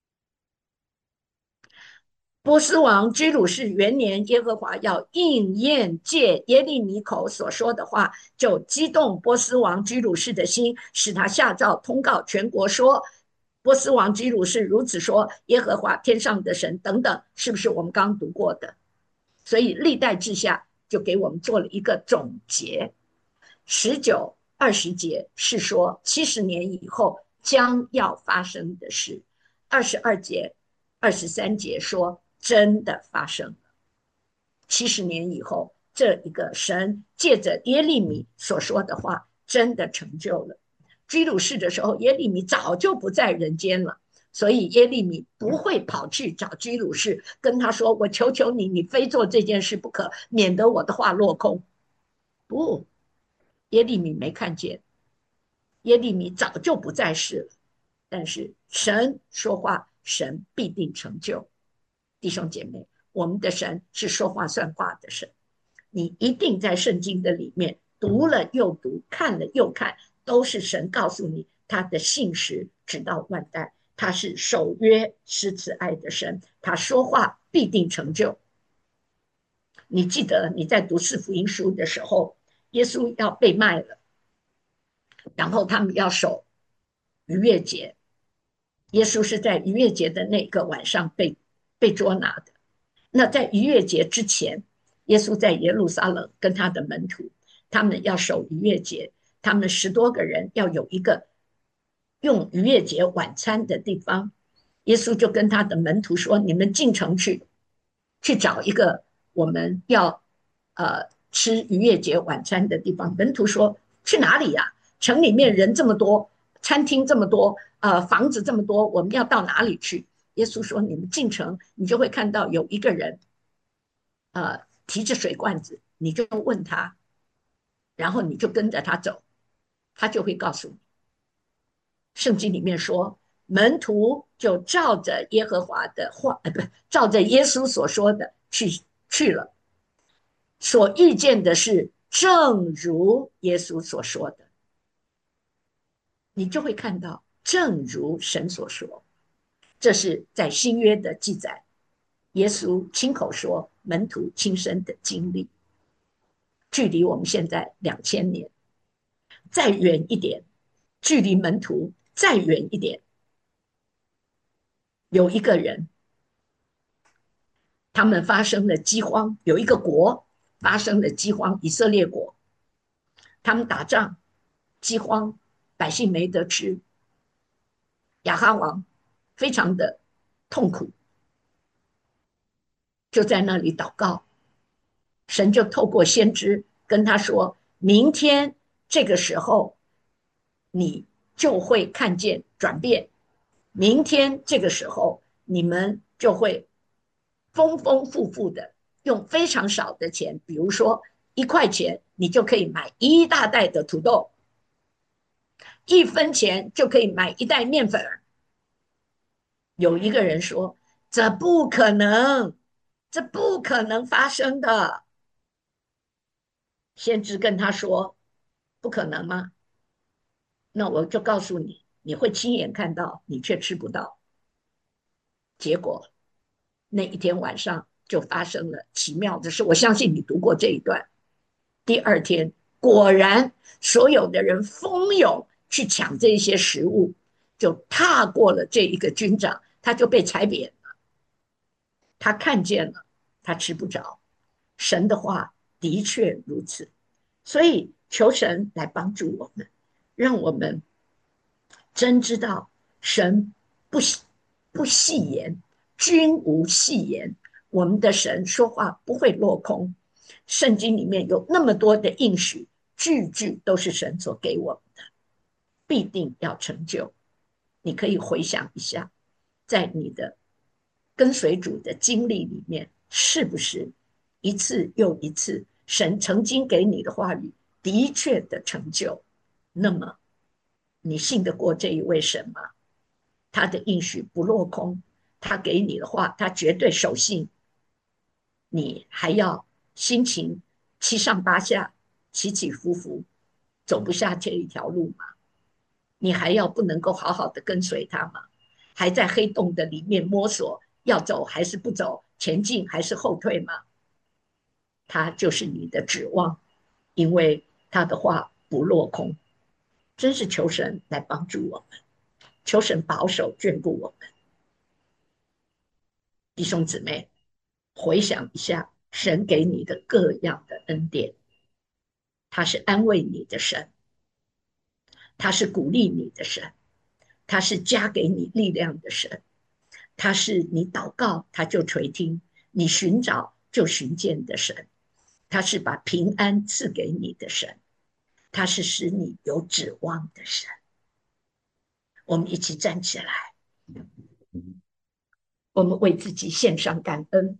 波斯王居鲁士元年，耶和华要应验借耶利米口所说的话，就激动波斯王居鲁士的心，使他下诏通告全国说：波斯王居鲁士如此说，耶和华天上的神等等，是不是我们刚读过的？所以历代志下就给我们做了一个总结。19、20节是说70年以后将要发生的事，22节、23节说真的发生了。70年以后，这一个神借着耶利米所说的话真的成就了。居鲁士的时候，耶利米早就不在人间了，所以耶利米不会跑去找居鲁士，跟他说：“我求求你，你非做这件事不可，免得我的话落空。”不，耶利米没看见，耶利米早就不在世了。但是神说话，神必定成就。弟兄姐妹，我们的神是说话算话的神，你一定在圣经的里面读了又读，看了又看，都是神告诉你他的信实直到万代，他是守约施慈爱的神，他说话必定成就。你记得你在读四福音书的时候，耶稣要被卖了，然后他们要守逾越节，耶稣是在逾越节的那个晚上被捉拿的。那在逾越节之前，耶稣在耶路撒冷跟他的门徒，他们要守逾越节，他们10多个人要有一个用逾越节晚餐的地方。耶稣就跟他的门徒说：“你们进城去找一个我们要吃逾越节晚餐的地方。”门徒说：“去哪里呀？城里面人这么多，餐厅这么多，房子这么多，我们要到哪里去？”耶稣说：“你们进城，你就会看到有一个人，提着水罐子，你就问他，然后你就跟着他走，他就会告诉你。”圣经里面说，门徒就照着耶和华的话，不，照着耶稣所说的去了，所遇见的是正如耶稣所说的，你就会看到，正如神所说。这是在新约的记载，耶稣亲口说，门徒亲身的经历，距离我们现在2000年，再远一点，距离门徒再远一点，有一个人，他们发生了饥荒，有一个国发生了饥荒，以色列国，他们打仗，饥荒，百姓没得吃，亚哈王非常的痛苦，就在那里祷告，神就透过先知跟他说，明天这个时候你就会看见转变，明天这个时候你们就会丰丰富富的用非常少的钱，比如说1块钱，你就可以买一大袋的土豆，1分钱就可以买一袋面粉。有一个人说：“这不可能，这不可能发生的。”先知跟他说：“不可能吗？那我就告诉你，你会亲眼看到，你却吃不到。”结果那一天晚上就发生了奇妙的事。我相信你读过这一段。第二天，果然所有的人蜂拥去抢这些食物，就踏过了这一个军长，他就被踩扁了。他看见了，他吃不着。神的话的确如此，所以求神来帮助我们，让我们真知道神不不戏言，君无戏言。我们的神说话不会落空，圣经里面有那么多的应许，句句都是神所给我们的，必定要成就。你可以回想一下，在你的跟随主的经历里面，是不是一次又一次，神曾经给你的话语的确的成就？那么你信得过这一位神吗？他的应许不落空，他给你的话，他绝对守信。 你还要心情七上八下、起起伏伏，走不下这一条路吗？你还要不能够好好的跟随他吗？还在黑洞的里面摸索，要走还是不走，前进还是后退吗？他就是你的指望，因为他的话不落空。真是求神来帮助我们，求神保守眷顾我们。弟兄姊妹，回想一下神给你的各样的恩典，他是安慰你的神，他是鼓励你的神，他是加给你力量的神，他是你祷告他就垂听，你寻找就寻见的神，他是把平安赐给你的神，他是使你有指望的神。我们一起站起来，我们为自己献上感恩，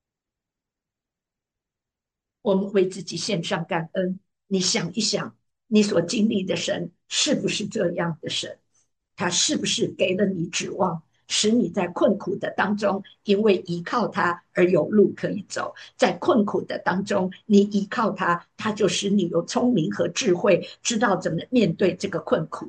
我们为自己献上感恩。你想一想，你所经历的神是不是这样的神？他是不是给了你指望，使你在困苦的当中，因为依靠他而有路可以走？在困苦的当中，你依靠他，他就使你有聪明和智慧，知道怎么面对这个困苦。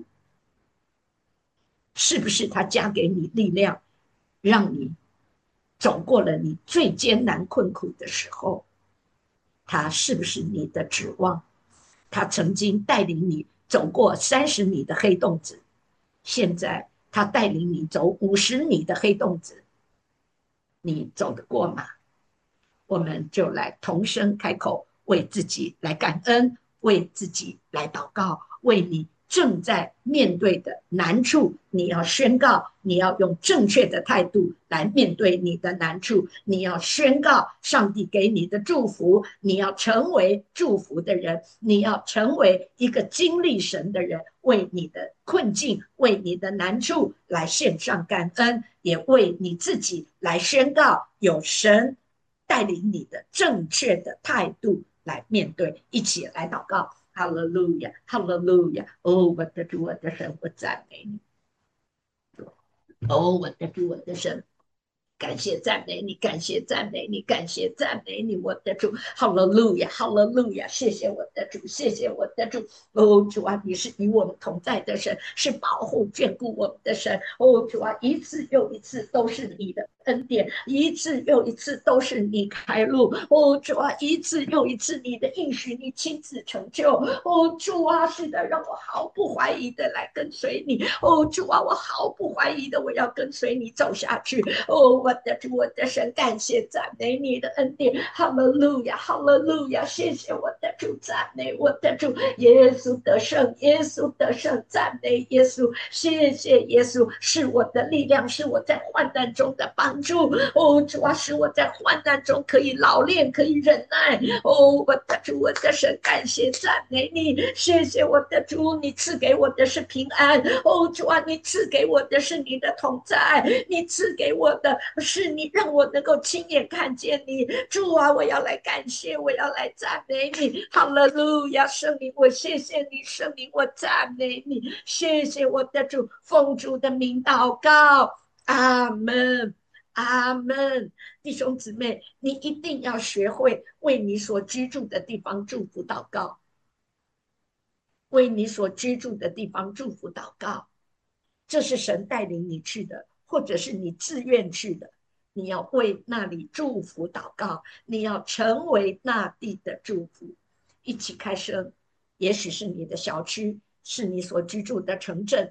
是不是他加给你力量，让你走过了你最艰难困苦的时候？他是不是你的指望？他曾经带领你走过30米的黑洞子，现在他带领你走50米的黑洞子，你走得过吗？我们就来同声开口，为自己来感恩，为自己来祷告，为你正在面对的难处，你要宣告，你要用正确的态度来面对你的难处，你要宣告上帝给你的祝福，你要成为祝福的人，你要成为一个经历神的人，为你的困境，为你的难处来献上感恩，也为你自己来宣告有神带领你的正确的态度来面对，一起来祷告。哈利路亚，哈利路亚！哦，我的主，我的神，我赞美你！哦，我的主，我的神，感谢赞美你，感谢赞美你，感谢赞美你，我的主，哈利路亚，哈利路亚！谢谢我的主，谢谢我的主。哦，主啊，你是与我们同在的神，是保护眷顾我们的神。哦，主啊，一次又一次都是你的恩典，一次又一次都是你开路。哦，主啊，一次又一次你的应许，你亲自成就。哦，主啊，是的，让我毫不怀疑的来跟随你。哦，主啊，我毫不怀疑的我要跟随你走下去。哦，我的主，我的神，感谢赞美你的恩典，哈利路亚，哈利路亚，谢谢我的主，赞美我的主，耶稣得胜，耶稣得胜，赞美耶稣，谢谢耶稣，是我的力量，是我在患难中的帮助。哦，主啊，使我在患难中可以老练，可以忍耐。哦，我的主，我的神，感谢赞美你，谢谢我的主，你赐给我的是平安。哦，主啊，你赐给我的是你的同在，你赐给我的是你让我能够亲眼看见你。主啊，我要来感谢，我要来赞美你。哈利路亚，圣灵，我谢谢你，圣灵，我赞美你，谢谢我的主，奉主的名祷告，阿门。阿门，弟兄姊妹，你一定要学会为你所居住的地方祝福祷告，为你所居住的地方祝福祷告。这是神带领你去的，或者是你自愿去的，你要为那里祝福祷告，你要成为那地的祝福。一起开声，也许是你的小区，是你所居住的城镇，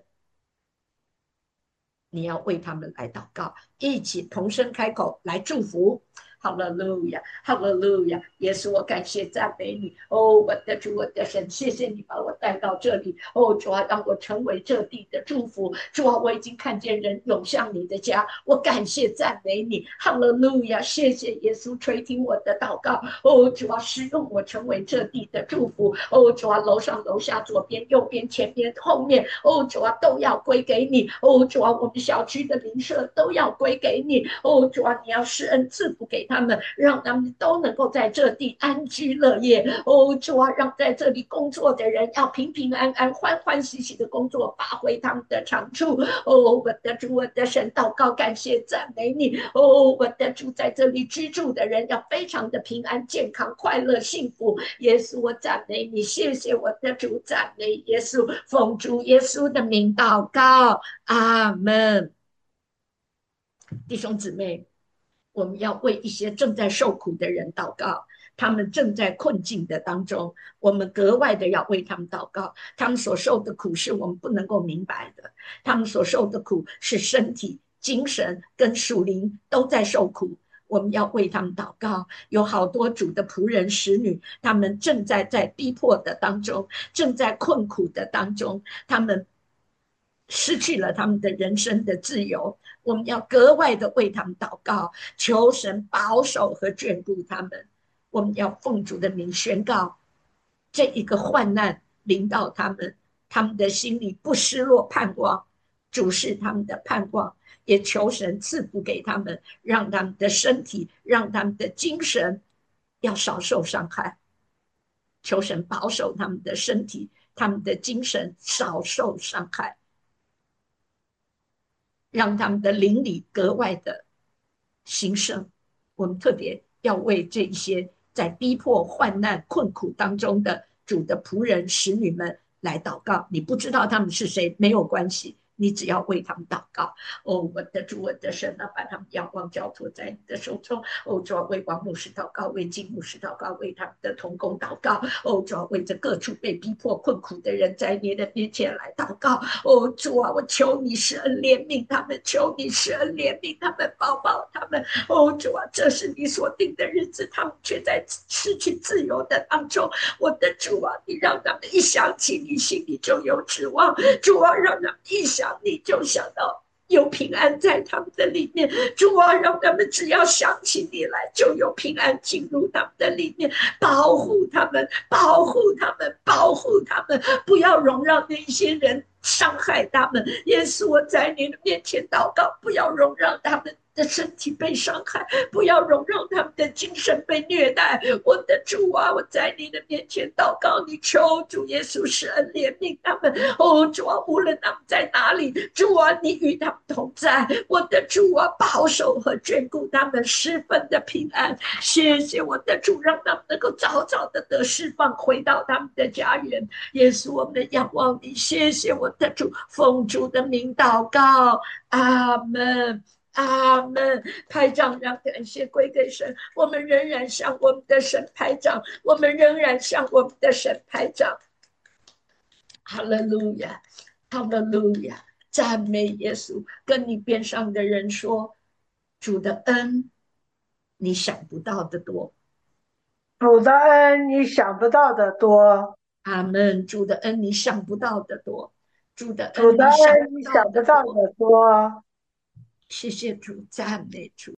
你要为他们来祷告，一起同声开口来祝福。哈利路亚，哈利路亚！耶稣，我感谢赞美你。哦，我的主，我的神，谢谢你把我带到这里。哦，主啊，让我成为这地的祝福。主啊，我已经看见人涌向你的家，我感谢赞美你。哈利路亚！谢谢耶稣垂听我的祷告。哦，主啊，使用我成为这地的祝福。哦，主啊，楼上楼下，左边右边，前边后面，哦，主啊，都要归给你。哦，主啊，我们小区的邻舍都要归给你。哦，主啊，你要施恩赐福给他。 他们，让他们都能够在这地安居乐业。哦，主啊，让在这里工作的人要平平安安、欢欢喜喜的工作，发挥他们的长处。哦，我的主，我的神，祷告感谢赞美你。哦，我的主，在这里居住的人要非常的平安、健康、快乐、幸福。耶稣，我赞美你，谢谢我的主，赞美耶稣，奉主耶稣的名祷告，阿门。弟兄姊妹，我们要为一些正在受苦的人祷告，他们正在困境的当中，我们格外的要为他们祷告。他们所受的苦是我们不能够明白的，他们所受的苦是身体、精神跟属灵都在受苦。我们要为他们祷告，有好多主的仆人、使女，他们正在逼迫的当中，正在困苦的当中，他们失去了他们的人生的自由。我们要格外的为他们祷告，求神保守和眷顾他们。我们要奉主的名宣告，这一个患难临到他们，他们的心里不失落盼望，主是他们的盼望，也求神赐福给他们，让他们的身体，让他们的精神要少受伤害。求神保守他们的身体，他们的精神少受伤害，让他们的灵里格外的兴盛。我们特别要为这些在逼迫、患难、困苦当中的主的仆人、使女们来祷告。你不知道他们是谁，没有关系，你只要为他们祷告。哦，我的主，我的神啊，把他们仰望交托在你的手中。哦，主要为王牧师祷告，为金牧师祷告，为他们的同工祷告。哦，主要为这各处被逼迫困苦的人，在你的面前来祷告。哦，主啊，我求你施恩怜悯他们，求你施恩怜悯他们，保保他们。哦，主啊，这是你所定的日子，他们却在失去自由的当中。我的主啊，你让他们一想起你，心里就有指望。主啊，让他们一想你就想到有平安在他们的里面。主啊，让他们只要想起你来，就有平安进入他们的里面。保护他们，保护他们，保护他们，不要容让那些人伤害他们。耶稣，我在你的面前祷告，不要容让他们的身体被伤害，不要容让他们的精神被虐待。我的主啊，我在你的面前祷告，你求主耶稣施恩怜悯他们。哦，主啊，无论他们在哪里，主啊，你与他们同在。我的主啊，保守和眷顾他们，十分的平安。谢谢我的主，让他们能够早早的得释放，回到他们的家园。耶稣，我们仰望你，谢谢我的主，奉主的名祷告，阿门。阿门。拍掌，让感谢归给神。我们仍然向我们的神拍掌，我们仍然向我们的神拍掌。哈利路亚，哈利路亚，赞美耶稣。跟你边上的人说，主的恩，你想不到的多。 主的恩你想不到的多， 阿门。主的恩，你想不到的多。主的恩， 主的你想恩你不到想不到的多。 的多。 谢谢主，赞美主。